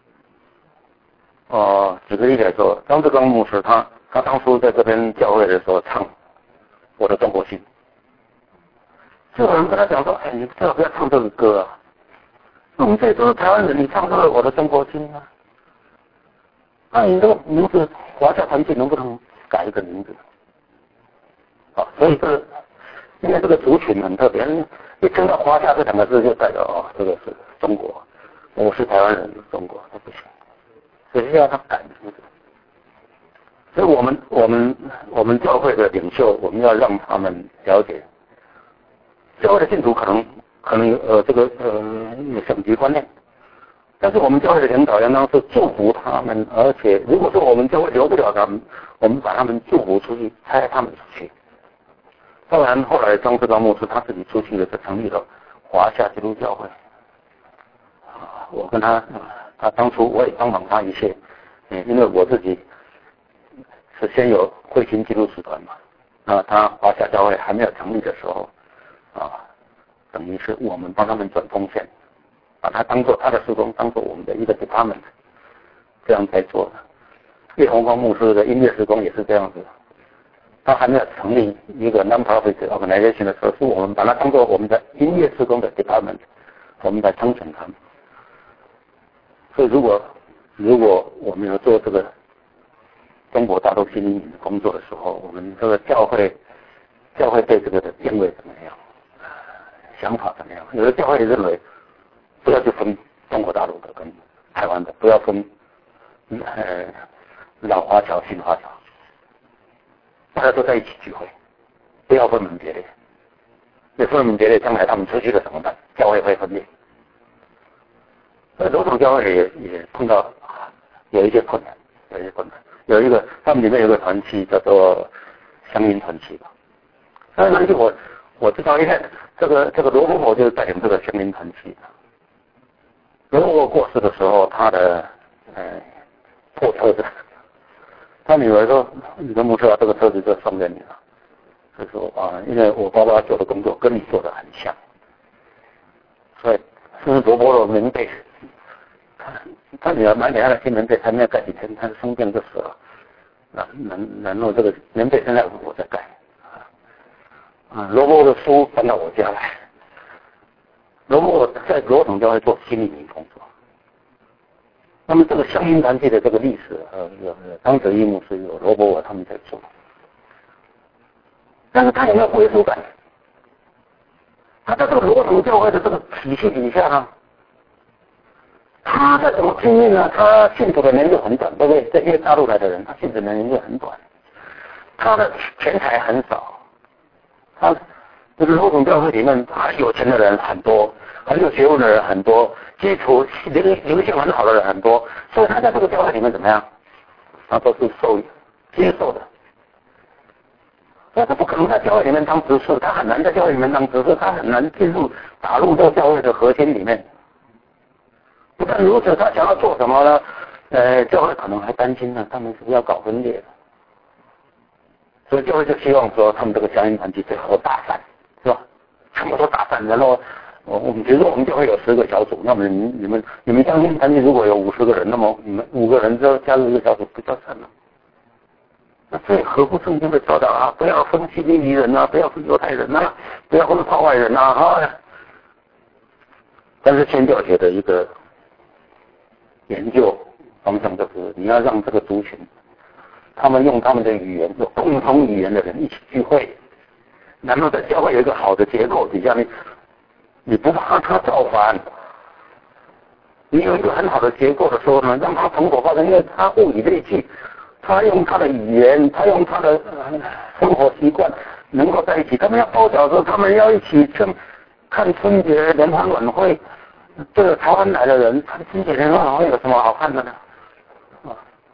哦，举个例来说，张志刚牧师他他当初在这边教会的时候唱《我的中国心》，就有人跟他讲说：“哎，你最好不要唱这个歌啊！我们这都是台湾人，你唱这个《我的中国心》啊？那你这个名字华夏团体能不能改一个名字？”好，所以这个因为这个族群很特别，一听到华夏这两个字就代表哦，这个是中国，我是台湾人，中国这不行。只是要他改名字，所以我们我们我们教会的领袖，我们要让他们了解，教会的信徒可能可能有呃这个呃有省级观念，但是我们教会的领导应当是祝福他们，而且如果说我们教会留不了他们，我们把他们祝福出去，差他们出去。当然后来张志刚牧师他自己出去了，就成立了华夏基督教会。啊，我跟他。他当初我也帮忙他一些，嗯，因为我自己是先有慧心基督使团嘛，那他华夏教会还没有成立的时候，啊，等于是我们帮他们转奉献，把他当做他的事工，当做我们的一个 department， 这样在做的。叶宏光牧师的音乐事工也是这样子，他还没有成立一个 non-profit organization 的时候，是我们把它当做我们的音乐事工的 department， 我们来称称他们。所以，如果如果我们要做这个中国大陆新移民的工作的时候，我们这个教会教会对这个的定位怎么样，想法怎么样？有的教会认为不要去分中国大陆的跟台湾的，不要分呃老华侨、新华侨，大家都在一起聚会，不要分门别类。那分门别类，将来他们出去了怎么办？教会会分裂。那罗总教会也也碰到有一些困难，有一些困难。有一个他们里面有个团体叫做乡民团体吧。那团体我我知道，因为这个这个罗伯伯就是带领这个乡民团体的。罗伯伯过世的时候，他的呃破车子，他女儿说：“你的牧师啊，这个车子就送给你了。”就说啊，因为我爸爸做的工作跟你做的很像，所以是罗伯伯的棉被。他女儿买给他的新棉被，还没有盖几天，他生病就死了。然然然后这个棉被现在我在盖。啊，罗伯的书搬到我家来。罗伯在罗总教会做新移民工作。那么这个乡民团体的这个历史，呃，有张泽一牧师有罗伯我他们在做。但是他有没有归属感？他在这个罗总教会的这个体系底下呢？他在怎么经历呢？他信主的年就很短，对不对？这些大陆来的人，他信主的年就很短。他的钱财很少，他这个罗总教会里面，他有钱的人很多，很有学问的人很多，基础灵灵性很好的人很多，所以他在这个教会里面怎么样？他都是受接受的。那他不可能在教会里面当执事，他很难在教会里面当执事，他很难进入打入到教会的核心里面。不但如此，他想要做什么呢？呃，教会可能还担心呢，他们是不是要搞分裂的？所以教会就希望说，他们这个乡民团体最后打散，是吧？全部都打散，然后我我们比如说我们教会有十个小组，那么你们你们你们乡民团体如果有五十个人，那么你们五个人就加入一个小组，不叫散了。那所以合乎圣经的教导啊，不要分希利尼人啊，不要分犹太人啊，不要分炮外人啊，哈。但是宣教学的一个研究方向就是你要让这个族群他们用他们的语言，有共同语言的人一起聚会，然后在教会有一个好的结构底下，你你不怕他造反，你有一个很好的结构的时候呢，让他蓬勃发展，因为他物以类聚，他用他的语言，他用他的、呃、生活习惯能够在一起。他们要包饺子，他们要一起去看春节联欢晚会。这个台湾来的人，看春节联欢晚会有什么好看的呢？啊，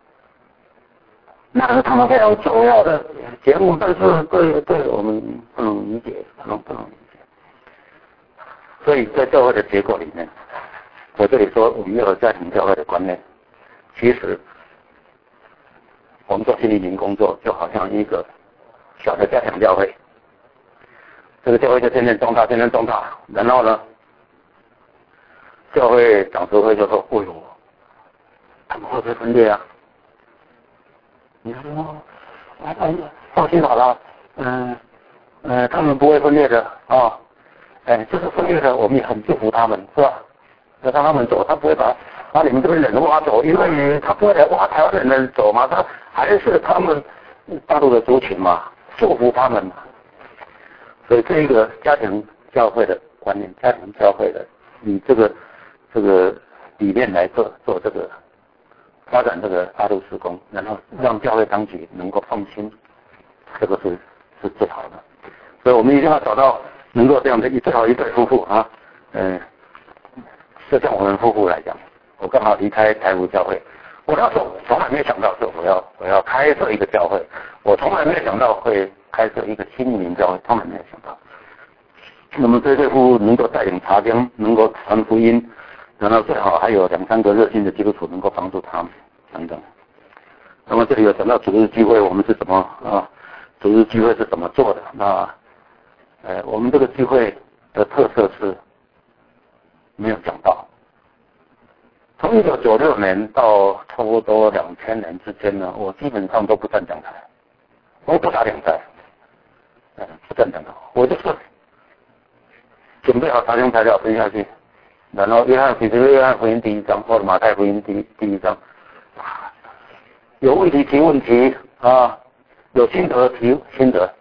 那是他们非常重要的节目，但是对对我们不能理解，不能不能理解。所以在教会的结构里面，我这里说我们要有家庭教会的观念，其实我们做心理灵工作就好像一个小的家庭教会，这个教会就渐渐壮大，渐渐壮大，然后呢，教会长执会就说：“哎呦，他们会不会分裂啊？”你说：“哎哎，放心好了，嗯呃，他们不会分裂的啊、哦，哎，就是分裂的，我们也很祝福他们，是吧？要让他们走，他不会把把你们这边人挖走，因为他不会来挖台湾人的走嘛，他还是他们大陆的族群嘛，祝福他们嘛。所以这个家庭教会的观念，家庭教会的，以这个这个理念来做做这个发展这个大陆施工，然后让教会当局能够放心，这个是是最好的。所以我们一定要找到能够这样的一最好一对夫妇啊，嗯、呃。就像我们夫妇来讲，我刚好离开台湾教会，我那时候从来没有想到说我要我要开设一个教会，我从来没有想到会开设一个心灵教会，从来没有想到。那么这对夫妇能够带领茶经，能够传福音，然后最好还有两三个热心的基督徒能够帮助他们等等。那么这里有讲到主日聚会，我们是怎么啊？主日聚会是怎么做的？那呃，我们这个聚会的特色是没有讲到。从一九九六年到差不多两千年之间呢，我基本上都不站讲台，我不打讲台，嗯，不站讲台，我就是准备好查经材料分下去，然后约翰，比如约翰福音第一章或者马太福音第第一章，有问题提问题啊，有心得提心得，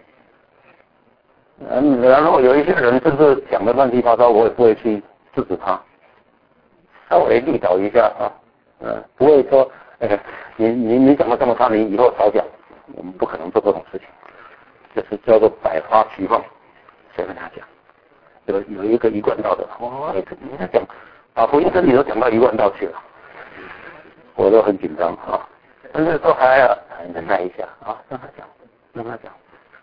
嗯，然后有一些人甚至讲的乱七八糟，我也不会去制止他。稍微律导一下啊，嗯，不会说，哎、欸，你你你讲的这么差，你以后少讲，我们不可能做这种事情，就是叫做百花齐放，谁跟他讲？有有一个一贯道的，哇，你在讲，把福音真理都讲到一贯道去了，我都很紧张啊，但是都还要忍耐一下啊，让他讲，让他讲。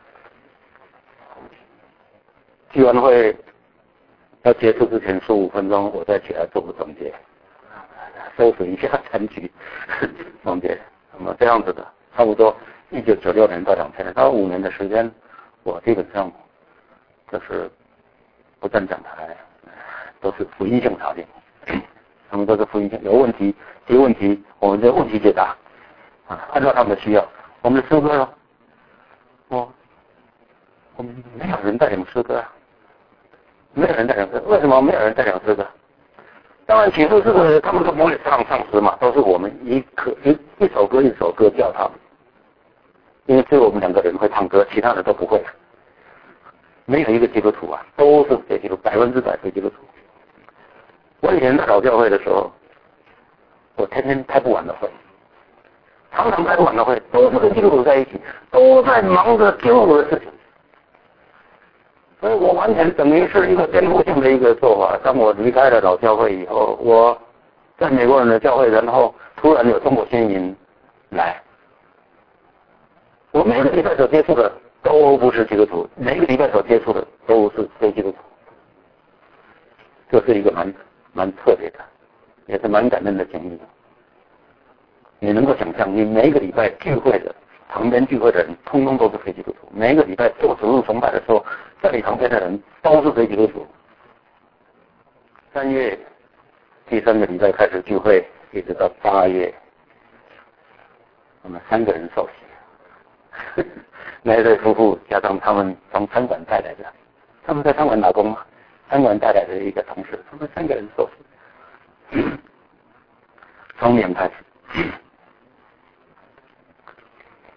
聚完会要结束之前十五分钟，我再起来做个总结，收拾一下残局总结。那么这样子的，差不多一九九六年到两千年，到五年的时间，我基本上就是不站讲台，都是福音性查经，他们都是福音性，有问题提问题，我们就问题解答啊，按照他们的需要。我们的诗歌呢，哦，我们没有人带领诗歌啊。没有人在讲诗，为什么没有人在讲诗歌？当然，其实这个他们都不会唱唱诗嘛，都是我们一可一一首歌一首歌教他们，因为只有我们两个人会唱歌，其他的都不会。没有一个基督徒啊，都是非基督徒，百分之百非基督徒。我以前在老教会的时候，我天天开不完的会，常常开不完的会，都是跟基督徒在一起，都在忙着基督徒的事情。所以我完全等于是一个颠覆性的一个做法。当我离开了老教会以后，我在美国人的教会，然后突然有中国新营来，我每个礼拜所接触的都不是基督徒，每个礼拜所接触的都是非基督徒，这是一个蛮蛮特别的，也是蛮感人的经历。你能够想象，你每一个礼拜聚会的旁边聚会的人，通通都是非基督徒。每一个礼拜做主日崇拜的时候，在你旁边的人都是非基督徒。三月第三个礼拜开始聚会，一直到八月，我们三个人受洗。那一对夫妇加上他们从餐馆带来的，他们在餐馆打工嘛，餐馆带来的一个同事，他们三个人受洗。从年开始。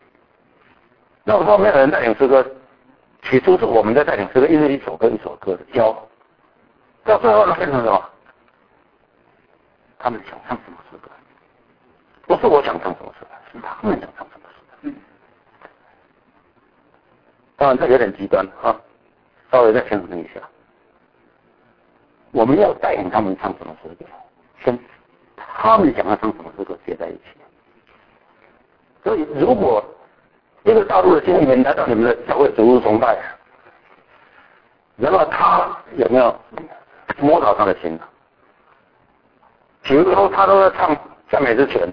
那我说没有人带领诗歌，起初是我们在带领诗歌，一日一首歌一首歌的教，到最后呢变成什么？他们想唱什么诗歌？不是我想唱什么诗歌，是他们想唱什么诗歌。当然这有点极端啊，稍微再平衡一下。我们要带领他们唱什么诗歌，跟他们想要唱什么诗歌接在一起。所以如果一个大陆的青年来到你们的教会主日崇拜，然后他有没有摸到他的心呢？比如说他都在唱赞美之泉，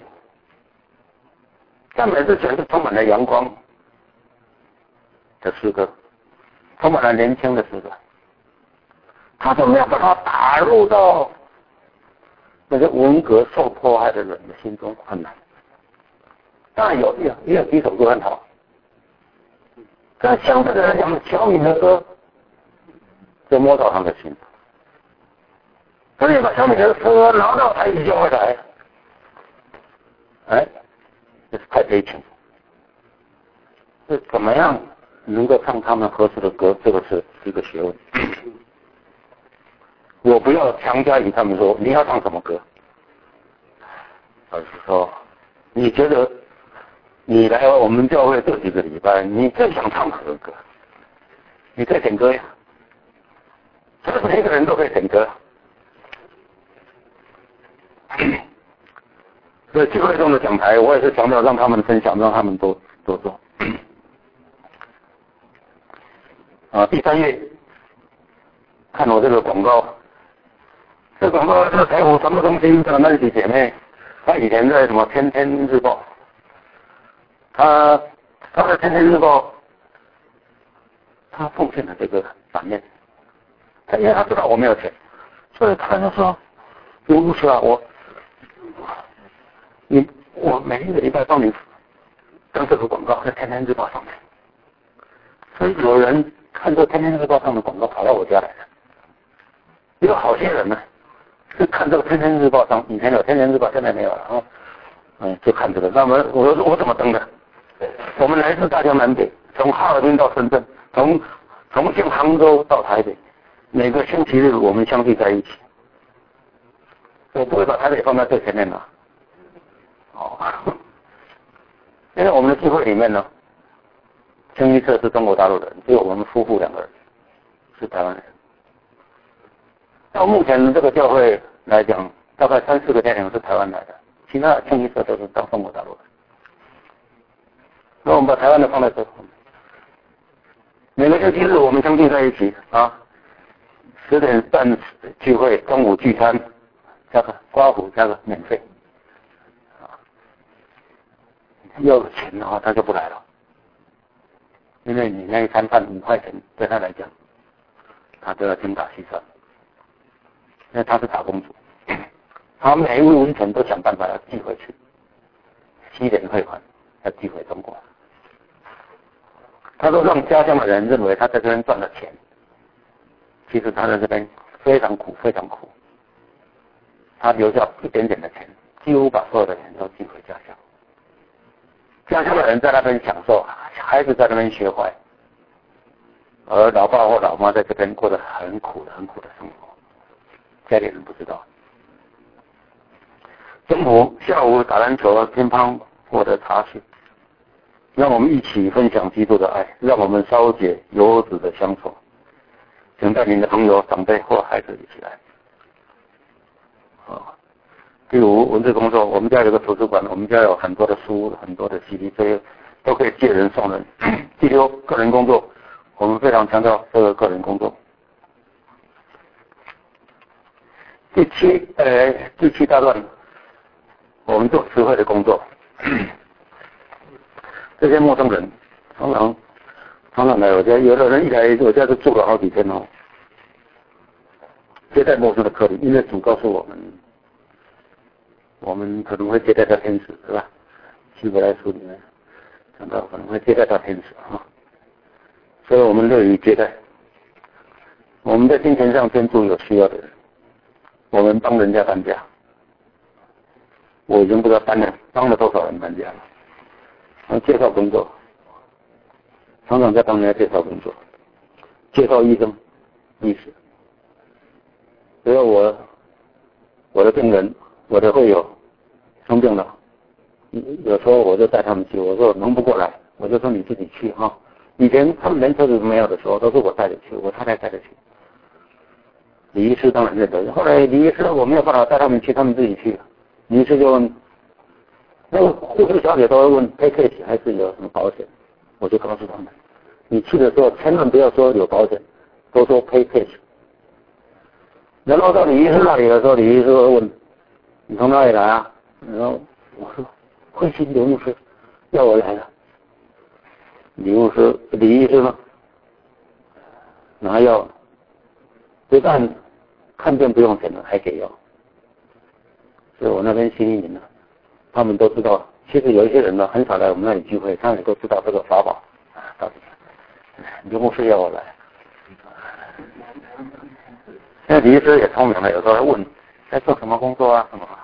赞美之泉是充满了阳光的诗歌，充满了年轻的诗歌，他就没有办法打入到那些文革受迫害的人的心中，很难。当然有有也有几首歌很好，但相对的来讲，小敏的歌就摸到他的心，所以把小敏的歌拿到台语教会来，哎，这是太悲情。是怎么样能够唱他们合适的歌，这个是一个学问。我不要强加于他们说你要唱什么歌，而是说你觉得你来我们教会这几个礼拜，你最想唱哪个歌？你可以点歌呀，所以每个人都可以点歌。所以聚会中的讲台，我也是强调让他们分享，让他们多多做。啊，第三页，看我这个广告，这广告是台湖传播中心的那几姐妹，她以前在什么《天天日报》，她她在《天天日报》，她奉献了这个版面，她因为她知道我没有钱，所以她就说：“刘牧师啊，我你我每一个礼拜帮你登这个广告在《天天日报》上面。”所以有人看这《天天日报》上的广告跑到我家来了，有好些人呢是看这个《天天日报》上，以前有《天天日报》，现在没有了啊，嗯，就看这个。那么我我怎么登的？我们来自大江南北，从哈尔滨到深圳，从重庆、杭州到台北，每个星期日我们相聚在一起。我不会把台北放在最前面的，哦，因为我们的聚会里面呢，清一色是中国大陆人，只有我们夫妇两个人是台湾人。到目前这个教会来讲，大概三四个家庭是台湾来的，其他的清一色都是到中国大陆的。那我们把台湾的放在这后面。每个星期日我们相聚在一起啊，十点半聚会，中午聚餐，加个刮胡，加个免费。啊，要有钱的话他就不来了。因为你那一餐饭五块钱，对他来讲，他都要精打细算。因为他是打工族，他每一分文钱都想办法要寄回去，七点汇款要寄回中国。他说让家乡的人认为他在这边赚了钱，其实他在这边非常苦，非常苦。他留下一点点的钱，几乎把所有的钱都寄回家乡。家乡的人在那边享受，孩子在那边学坏，而老爸或老妈在这边过得很苦的、很苦的生活，家里人不知道。中午下午打篮球、乒乓或者茶叙，让我们一起分享基督的爱，让我们消解游子的乡愁。请带您的朋友、长辈或孩子一起来。啊。例如文字工作，我们家有个图书馆，我们家有很多的书，很多的 C D， 这些都可以借人送人。第六，个人工作，我们非常强调这个个人工作。第七，呃，第七大段，我们做词汇的工作。这些陌生人，常常常常来我家，有的人一来我家就住了好几天哦。接待陌生的客人，因为主告诉我们。我们可能会接待到天使，是吧？希伯来书里面讲到可能会接待到天使啊，所以我们乐于接待。我们在金钱上捐助有需要的人，我们帮人家搬家，我已经不知道搬了帮了多少人搬家了。然后介绍工作， 常常在帮人家介绍工作，介绍医生、律师。只有我我的病人，我的会友生病了，有时候我就带他们去，我说能不过来，我就说你自己去哈。以前他们连车子没有的时候，都是我带着去，我太太带着去。李医师当然认得，后来李医师我没有办法带他们去，他们自己去。李医师就问，那个护士小姐都会问 pay cash 还是有什么保险，我就告诉他们，你去的时候千万不要说有保险，都说 pay cash。然后到李医师那里的时候，李医师会问，你从哪里来啊？然后我说，慧心刘牧师要我来了。李牧师，李医师呢，拿药，不但看病不用钱了，还给药。所以我那边心里呢，他们都知道，其实有一些人呢很少来我们那里聚会，他们都知道这个法宝啊，到底刘牧师要我来。那李医师也聪明了，有时候问在做什么工作啊什么。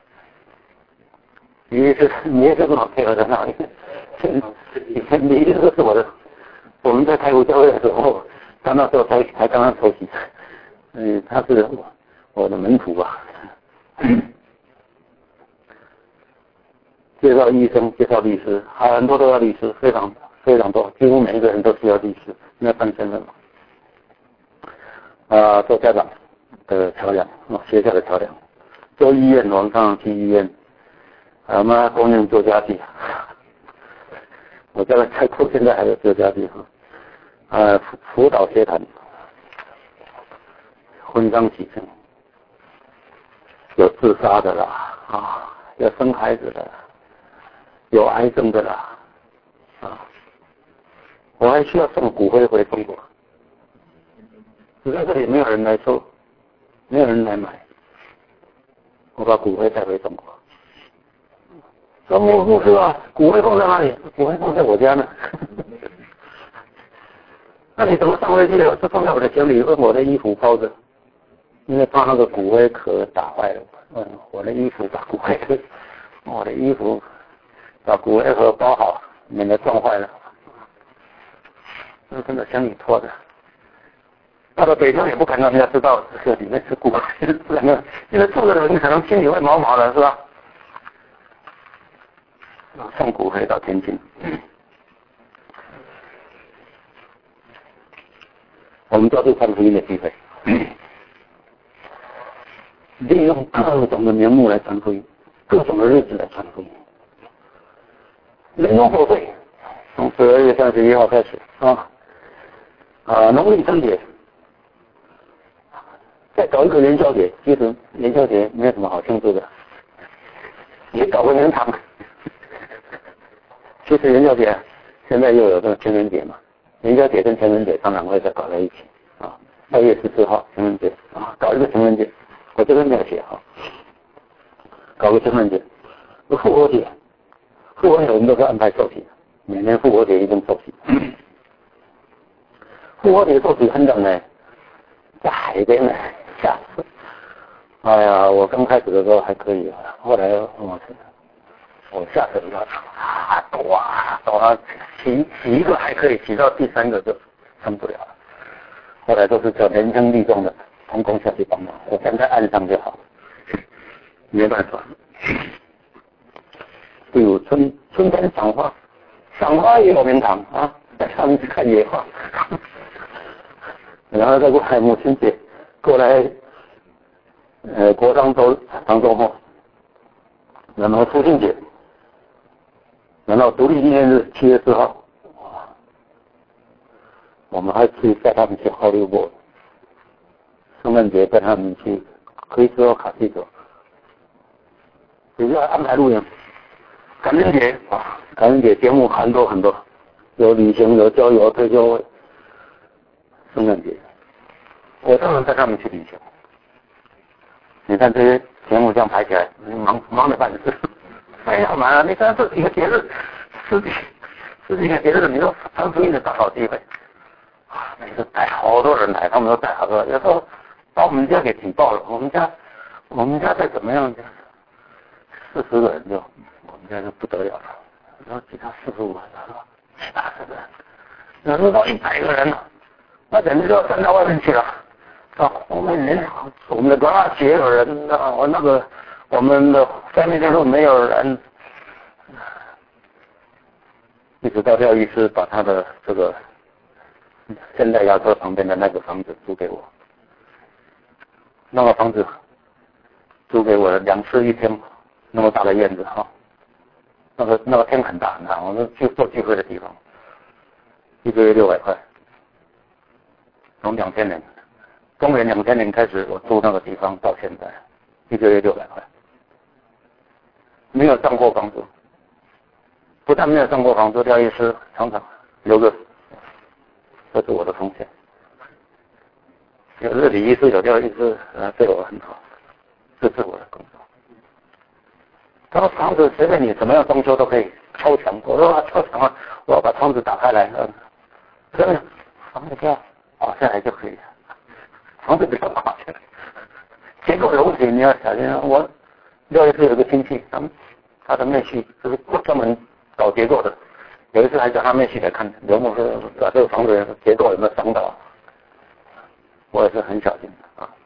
李医师，你也是跟我配合的那，以前李医师是我的，我们在台湖教会的时候，他那时候才才刚刚抽起，嗯，他是我我的门徒啊。介绍医生，介绍律师，还很多都要律师，非常非常多，几乎每一个人都需要律师，因为办身份嘛。啊、呃，做家长的桥梁，啊，学校的桥梁，做医院，我们常常去医院，啊，我们供应做家具，我家的菜库现在还有做家具哈，啊，辅辅导协谈，婚丧喜庆，有自杀的啦，啊，有生孩子的啦，有癌症的啦，啊，我还需要送骨灰回中国。在这里没有人来收，没有人来买，我把骨灰带回中国。说牧牧师啊，骨灰放在哪里？骨灰放在我家呢。那你怎么上回去的？就放在我的行李，用我的衣服包着，因为怕那个骨灰壳打坏了。嗯，我的衣服把骨灰壳，我的衣服把骨灰盒包好，免得撞坏了。那真的行李拖着。到了北京也不敢让人家知道这里面是骨灰，因为住的人可能心里会毛毛的，是吧？送骨灰到天津，我们都是传福音的机会，利用各种的名目来传福音，各种的日子来传福音。人工后会从十二月三十一号开始啊，啊，农历春节。再搞一个元宵节，其实元宵节没有什么好庆祝的，也搞个年堂。其实元宵节现在又有这个情人节嘛，元宵节跟情人节常常会再搞在一起啊。二月十四号情人节啊，搞一个情人节，我这边没有写哈，搞个情人节，复活节，复活节我们都是安排寿喜，每年复活节一定寿喜。复活节寿喜很冷呢，在海边呢。下次，哎呀，我刚开始的时候还可以，后来我我下水了啊，抖啊抖啊，洗洗一个还可以，洗到第三个就撑不了了。后来都是叫年轻力壮的同工下去帮忙，我站在岸上就好，没办法。第五，春春天赏花，赏花也有名堂啊，在上面去看野花，然后再过来母亲节。过来，呃，国殇周当周末，然后父亲节，然后独立纪念日七月四号，我们还去带他们去好利沃，圣诞节带他们去可以走卡西走，只要安排露营。感恩节啊，感恩节节目很多很多，有旅行，有郊游，退休会，圣诞节。我当然带他们去旅行。你看这些节目这样排起来，忙忙得半死。哎呀妈呀！你看这几个节日，十几十几个节日，你说传福音的大好机会啊！每次带好多人来，他们都带好多人，有时候把我们家给挤爆了。我们家我们家再怎么样，四十个人就我们家就不得了了。然后其他四十五个人，七八十个人， 那如果一百个人了，那简直就要站到外面去了。啊，我们连我们的瓜拉节有人啊，我那个我们的在那边都没有人。一直到廖医师把他的这个现代牙科旁边的那个房子租给我，那个房子租给我两室一厅，那么大的院子哈，那个那个厅很大很大，我们去做聚会的地方，一个月六百块，从两千年，公元两千年开始我租那个地方到现在，一个月六百块，没有涨过房租。不但没有上过房租，廖医师常常留个，这是我的风险。有日理医师有廖医师，呃，对我很好，这是我的工作。他说房子随便你怎么样装修都可以敲墙，我说啊敲墙啊，我要把窗子打开来，嗯，真的房子这样垮下来就可以了，房子不要垮下来，结构有问题你要小心。我廖医师有个亲戚，他们他的妹婿就是专门搞结构的，有一次还叫他妹婿来看，刘牧说把这个房子结构有没有伤到，我也是很小心的啊。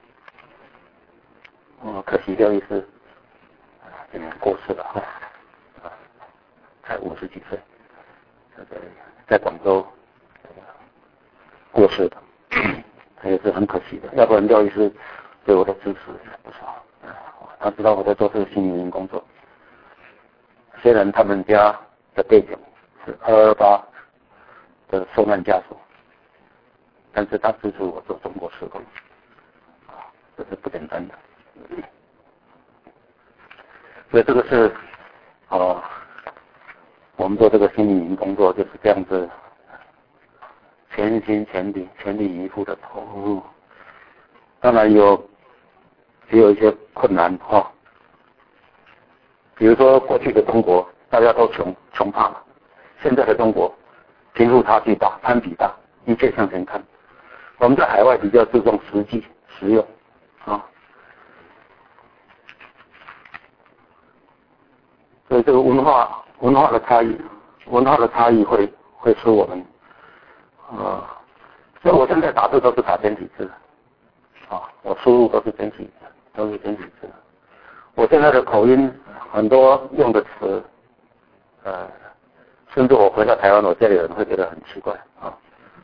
嗯，可惜廖医师今年过世了哈，啊，才五十几岁，这个在广州过世的，他也是很可惜的。要不然廖医师对我的支持不少，他知道我在做这个新移民工作，虽然他们家的背景是二二八的受难家属，但是他支持我做中国施工，啊，这是不简单的。所以这个是，呃，我们做这个新移民工作就是这样子，全心全力、全力以赴的投入。当然有，也有一些困难哈、哦，比如说过去的中国大家都穷穷怕了，现在的中国贫富差距大、攀比大，一切向前看。我们在海外比较注重实际实用啊，所以这个文化文化的差异，文化的差异会会使我们呃，所以我现在打字都是打简体字啊，我输入都是简体都是简体字。我现在的口音很多用的词，呃，甚至我回到台湾，我家里人会觉得很奇怪啊。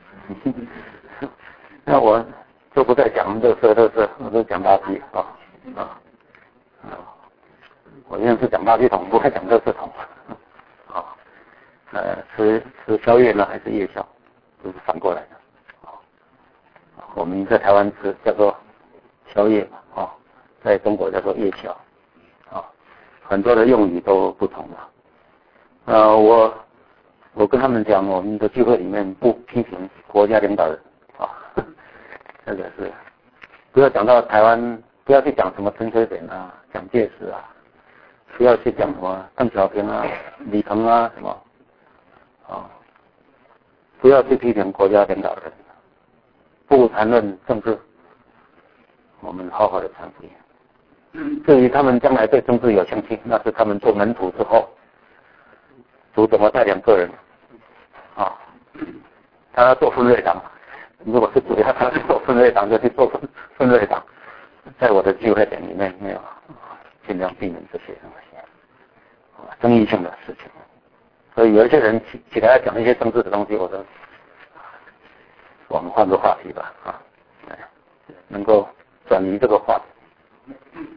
那我就不再讲这个这个，我都讲垃圾啊啊啊！我现在是讲垃圾桶，不会讲垃圾桶啊。呃，吃吃宵夜呢还是夜宵，就是反过来的。啊，我们在台湾吃叫做宵夜嘛，啊，在中国叫做夜宵。啊，很多的用语都不同了。呃，我我跟他们讲，我们的聚会里面不批评国家领导人啊，这个是不要讲到台湾，不要去讲什么陈水扁啊、蒋介石啊，不要去讲什么邓小平啊、李腾啊什么啊，不要去批评国家领导人，不谈论政治，我们好好的谈福音。至于他们将来对政治有兴趣，那是他们做门徒之后，主怎么带领个人啊？他要做分类党，如果是主要他去做分类党，就去做分分类党。在我的聚会点里面没有，尽量避免这些东西啊，争议性的事情。所以有一些人起起来讲一些政治的东西，我说我们换个话题吧啊，能够转移这个话题。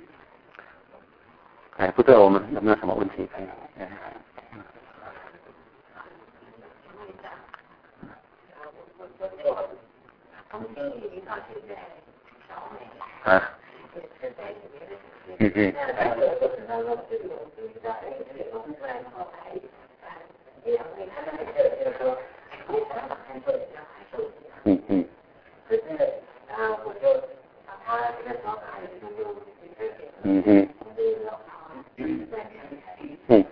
哎，不知道我们有没有什么问题可以？哎，啊，嗯嗯，嗯嗯，嗯嗯。嗯，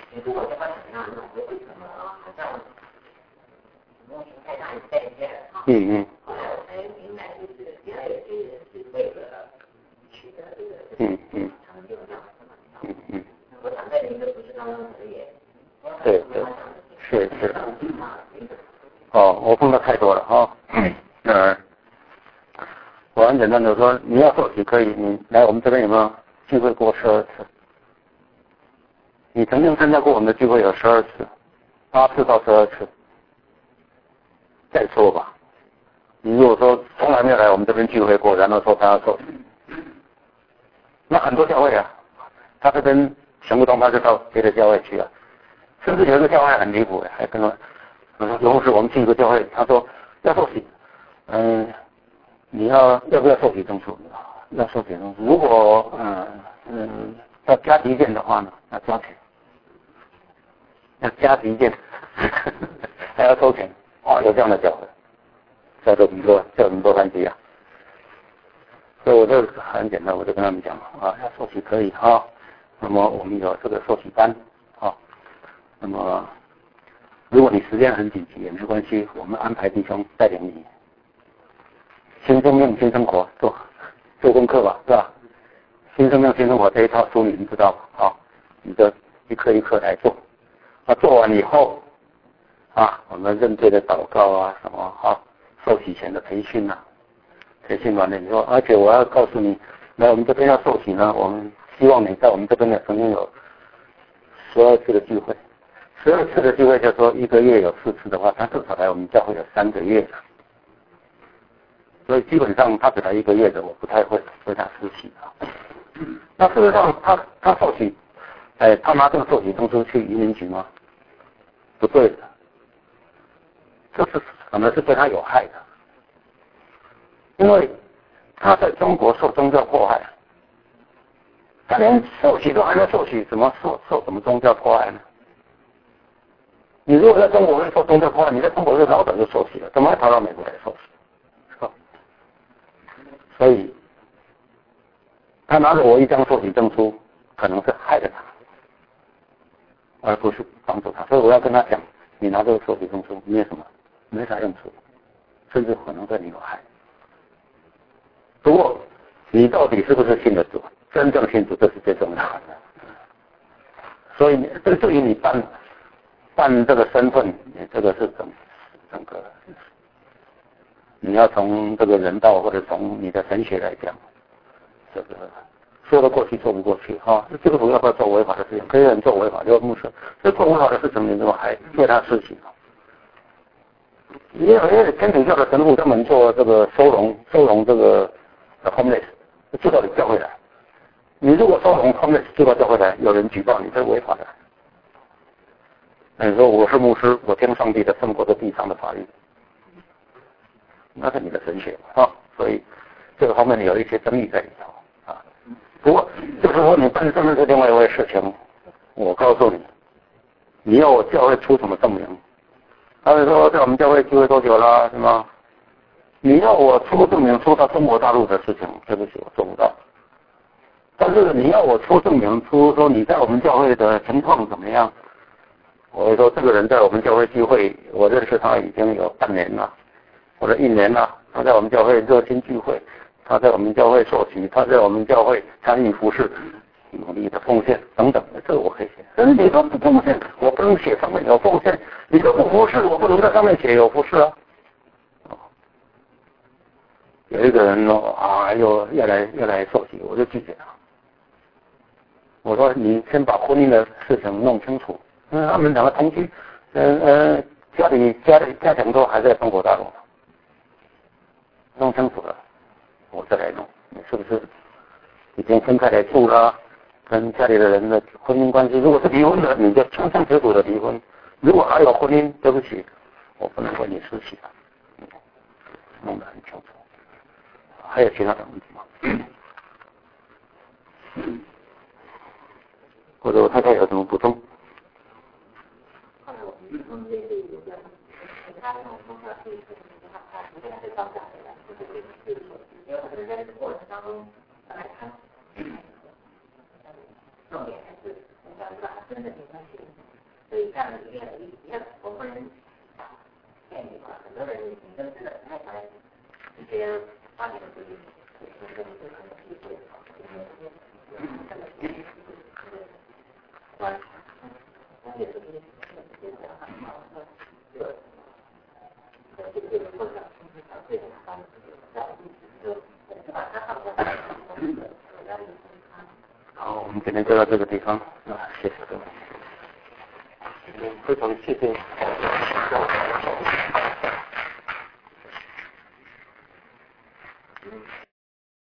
嗯嗯，嗯嗯，嗯嗯，对对，是是， 哦，我碰到太多了哈。呃，我很简单的说，你要受洗可以，你来我们这边有没有聚会过十二次？你曾经参加过我们的聚会有十二次，八次到十二次。再说吧，你如果说从来没有来我们这边聚会过，然后说他要受洗，那很多教会啊，他这边行不通，他就到别的教会去了。甚至有一个教会很离谱，还跟我，嗯，有时我们去一个教会，他说要受洗，嗯，你要要不要受洗证书？要受洗证书。如果嗯嗯要加急件的话呢，要加钱，要加急件，还要收钱。哦，有这样的教会，叫做很多叫很多班级啊。所以我就很简单，我就跟他们讲啊，要受洗可以啊。那么我们有这个受洗班啊。那么如果你时间很紧急也没关系，我们安排弟兄带领你新生命新生活做做功课吧，是吧？新生命新生活这一套书你们知道吧？啊，你就一课一课来做。啊，做完以后啊，我们认罪的祷告啊，什么啊，受洗前的培训啊，培训完了以后，而且我要告诉你，来我们这边要受洗呢，我们希望你在我们这边呢曾经有十二次的聚会，十二次的聚会，就说一个月有四次的话，他至少来我们教会有三个月了。所以基本上他只来一个月的，我不太会为他施洗啊。那事实上他他受洗，哎，他拿这个受洗证书去移民局吗？不对的。这是可能是对他有害的，因为他在中国受宗教迫害，他连受洗都还没受洗，怎么受受什么宗教迫害呢？你如果在中国会受宗教迫害，你在中国是老早就受洗了，怎么还跑到美国来受洗？是吧？所以他拿着我一张受洗证书，可能是害了他，而不是帮助他。所以我要跟他讲，你拿这个受洗证书没有什么。没啥用处，甚至可能对你有害。不过，你到底是不是信的主？真正信主，这是最重要的。所以，这对于你办办这个身份，你这个是整整个，你要从这个人道或者从你的神学来讲，这个说得过去，说不过去哈。这个不要不要做违法的事情，可以人做违法，就牧师，这做违法的事情，你怎么还对他施行？也有因为天主教的神父专门做这个收容收容这个 homeless， 就到你教会来。你如果收容 homeless 就到教会来，有人举报你，这是违法的。那你说我是牧师，我听上帝的胜过这地上的法律，那是你的神学啊。所以这个方面有一些争议在里头啊。不过就是说你办证是另外一回事情，我告诉你，你要我教会出什么证明？他就说在我们教会聚会多久了，是吗？你要我出证明出到中国大陆的事情，对不起，我做不到。但是你要我出证明出说你在我们教会的情况怎么样，我会说这个人在我们教会聚会，我认识他已经有半年了，或者一年了，他在我们教会热心聚会，他在我们教会受洗，他在我们教会参与服事，努力的奉献等等的，这个我可以写。但是你说不奉献，我不能写上面有奉献；你说不服侍，我不能在上面写有服侍啊。有一个人说啊，又要来要来受洗，我就拒绝他。我说你先把婚姻的事情弄清楚。嗯，他们两个同居，嗯呃，家里家里家庭都还在中国大陆，弄清楚了，我再来弄。你是不是已经分开来住了？跟家里的人的婚姻关系，如果是离婚的，你就清清楚楚的离婚；如果还有婚姻，对不起，我不能为你施洗了，弄得很清楚。还有其他的问题吗？或者我太太有什么补充？ 重点还是我们要知道他真的有关系，所以这样的一个也我不能骗你吧，很多人你真的太太一些发言的规定，就是跟你有关的机会，因为关关键是你真的很好的， 们今天就到这个地方啊，谢谢各位。 非常谢谢。